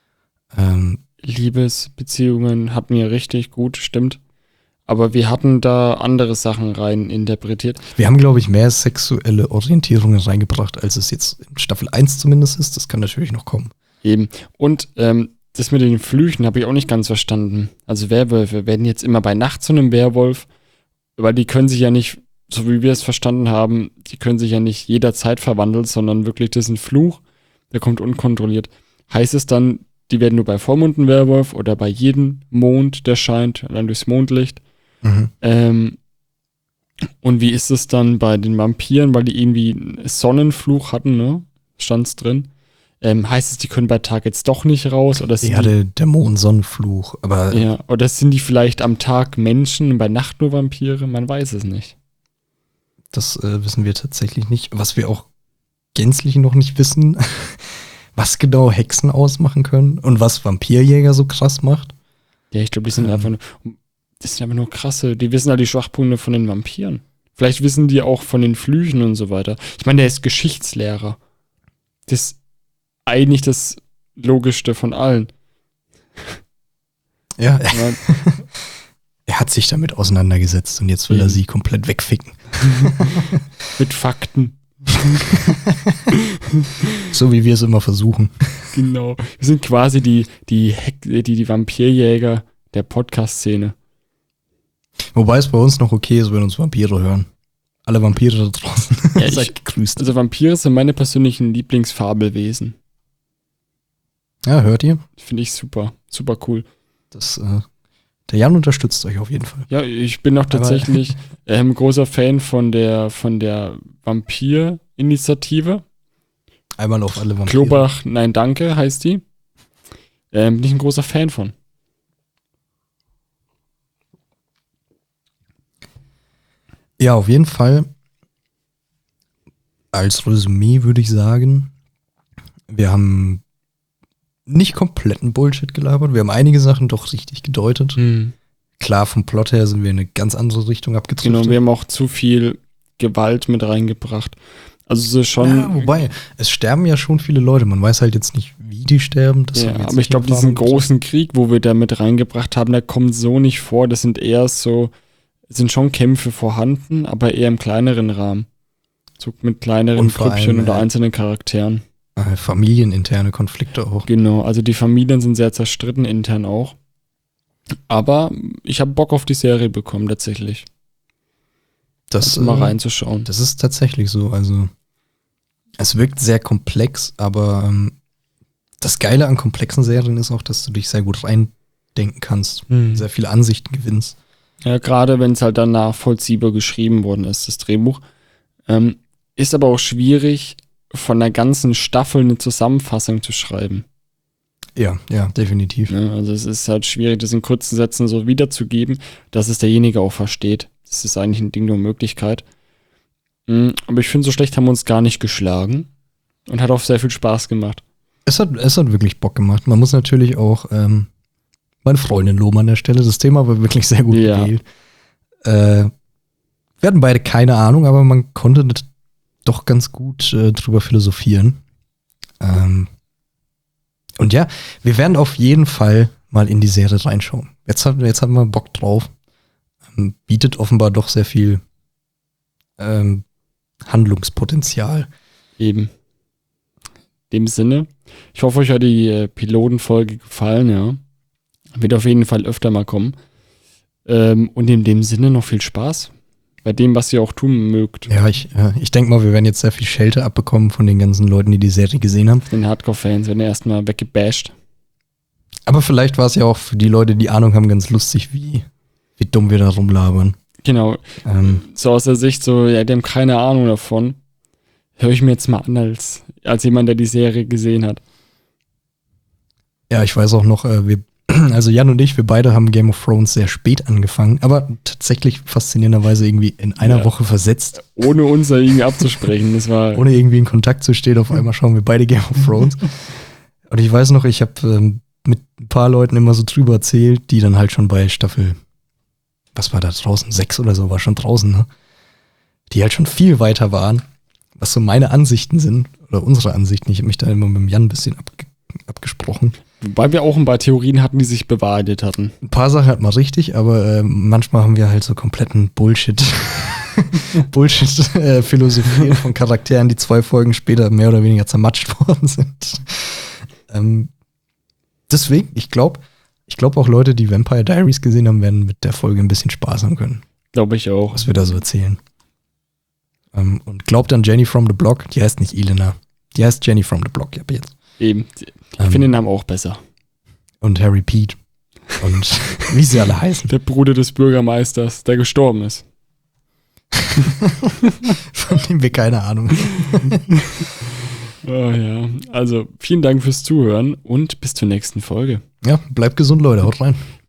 Liebesbeziehungen hatten wir richtig gut, stimmt. Aber wir hatten da andere Sachen rein interpretiert.
Wir haben, glaube ich, mehr sexuelle Orientierungen reingebracht, als es jetzt in Staffel 1 zumindest ist. Das kann natürlich noch kommen.
Eben. Und das mit den Flüchen habe ich auch nicht ganz verstanden. Also Werwölfe werden jetzt immer bei Nacht zu einem Werwolf, weil die können sich ja nicht, so wie wir es verstanden haben, die können sich ja nicht jederzeit verwandeln, sondern wirklich, das ist ein Fluch, der kommt unkontrolliert. Heißt es dann, die werden nur bei Vollmond ein Werwolf oder bei jedem Mond, der scheint, dann durchs Mondlicht.
Mhm.
Und wie ist es dann bei den Vampiren, weil die irgendwie einen Sonnenfluch hatten, ne? Stand's drin. Heißt es, die können bei Tag jetzt doch nicht raus? Oder sind
Ja, der Dämonensonnenfluch. Aber
ja, oder sind die vielleicht am Tag Menschen und bei Nacht nur Vampire? Man weiß es nicht.
das wissen wir tatsächlich nicht. Was wir auch gänzlich noch nicht wissen, was genau Hexen ausmachen können und was Vampirjäger so krass macht.
Ja, ich glaube, die sind einfach nur krasse. Die wissen halt die Schwachpunkte von den Vampiren. Vielleicht wissen die auch von den Flüchen und so weiter. Ich meine, der ist Geschichtslehrer. Das ist eigentlich das Logischste von allen.
Ja,
Ja,
er hat sich damit auseinandergesetzt und jetzt will er sie komplett wegficken.
mit Fakten.
So wie wir es immer versuchen.
Genau. Wir sind quasi die Vampirjäger der Podcast-Szene.
Wobei es bei uns noch okay ist, wenn uns Vampire hören. Alle Vampire da draußen.
Ja,
Seid gegrüßt.
Also Vampire sind meine persönlichen Lieblingsfabelwesen.
Ja, hört ihr?
Finde ich super. Super cool.
Der Jan unterstützt euch auf jeden Fall.
Ja, ich bin auch tatsächlich großer Fan von der Vampir-Initiative.
Einmal auf alle Vampire.
Klobach, nein, danke, heißt die. Bin ich ein großer Fan von.
Ja, auf jeden Fall. Als Resümee würde ich sagen, wir haben nicht kompletten Bullshit gelabert. Wir haben einige Sachen doch richtig gedeutet. Klar, vom Plot her sind wir in eine ganz andere Richtung abgetrifft.
Genau, wir haben auch zu viel Gewalt mit reingebracht. Also so schon.
Ja, wobei, es sterben ja schon viele Leute. Man weiß halt jetzt nicht, wie die sterben. Das
Ja,
haben wir jetzt
aber ich
nicht
glaube,
erfahren.
diesen großen Krieg, wo wir da mit reingebracht haben, der kommt so nicht vor. Das sind eher so, sind schon Kämpfe vorhanden, aber eher im kleineren Rahmen. So mit kleineren
Und vor
Grüppchen
allem,
oder einzelnen Charakteren.
Familieninterne Konflikte auch.
Genau, also die Familien sind sehr zerstritten, intern auch. Aber ich habe Bock auf die Serie bekommen, tatsächlich.
Das
mal reinzuschauen.
Das ist tatsächlich so. Also, es wirkt sehr komplex, aber das Geile an komplexen Serien ist auch, dass du dich sehr gut reindenken kannst. Sehr viele Ansichten gewinnst.
Ja, gerade wenn es halt dann nachvollziehbar geschrieben worden ist, das Drehbuch. Ist aber auch schwierig, von der ganzen Staffel eine Zusammenfassung zu schreiben.
Ja, definitiv.
Ja, also es ist halt schwierig, das in kurzen Sätzen so wiederzugeben, dass es derjenige auch versteht. Das ist eigentlich ein Ding der Möglichkeit. Aber ich finde, so schlecht haben wir uns gar nicht geschlagen und hat auch sehr viel Spaß gemacht.
Es hat wirklich Bock gemacht. Man muss natürlich auch meine Freundin loben an der Stelle. Das Thema war wirklich sehr gut gewählt. Wir hatten beide keine Ahnung, aber man konnte doch ganz gut drüber philosophieren. Und ja, wir werden auf jeden Fall mal in die Serie reinschauen. Jetzt haben wir Bock drauf. Bietet offenbar doch sehr viel Handlungspotenzial.
Eben. In dem Sinne, ich hoffe, euch hat die Pilotenfolge gefallen, ja. Wird auf jeden Fall öfter mal kommen. Und in dem Sinne noch viel Spaß bei dem, was ihr auch tun mögt.
Ja, ich denke mal, wir werden jetzt sehr viel Schelte abbekommen von den ganzen Leuten, die die Serie gesehen haben.
Den Hardcore-Fans werden erstmal weggebasht.
Aber vielleicht war es ja auch für die Leute, die Ahnung haben, ganz lustig, wie dumm wir da rumlabern.
Genau. So aus der Sicht, so, ja, die haben keine Ahnung davon. Höre ich mir jetzt mal an, als jemand, der die Serie gesehen hat.
Ja, ich weiß auch noch, also Jan und ich, wir beide haben Game of Thrones sehr spät angefangen, aber tatsächlich faszinierenderweise irgendwie in einer Woche versetzt.
Ohne uns da irgendwie abzusprechen. Das war
ohne irgendwie in Kontakt zu stehen, auf einmal schauen wir beide Game of Thrones. Und ich weiß noch, ich habe mit ein paar Leuten immer so drüber erzählt, die dann halt schon bei Staffel, was war da draußen, 6 oder so, war schon draußen, ne? Die halt schon viel weiter waren, was so meine Ansichten sind, oder unsere Ansichten. Ich habe mich da immer mit dem Jan ein bisschen abgesprochen.
Wobei wir auch ein paar Theorien hatten, die sich bewahrheitet hatten.
Ein paar Sachen hat man richtig, aber manchmal haben wir halt so kompletten Bullshit-Philosophien von Charakteren, die 2 Folgen später mehr oder weniger zermatscht worden sind. Deswegen, ich glaube auch Leute, die Vampire Diaries gesehen haben, werden mit der Folge ein bisschen Spaß haben können.
Glaube ich auch.
Was wir da so erzählen. Und glaubt an Jenny from the Block, die heißt nicht Elena. Die heißt Jenny from the Block, ja, jetzt.
Eben. Ich finde den Namen auch besser.
Und Harry Pete. Und wie sie alle heißen.
Der Bruder des Bürgermeisters, der gestorben ist.
Von dem wir keine Ahnung haben.
Oh ja, also vielen Dank fürs Zuhören und bis zur nächsten Folge.
Ja, bleibt gesund, Leute. Haut rein.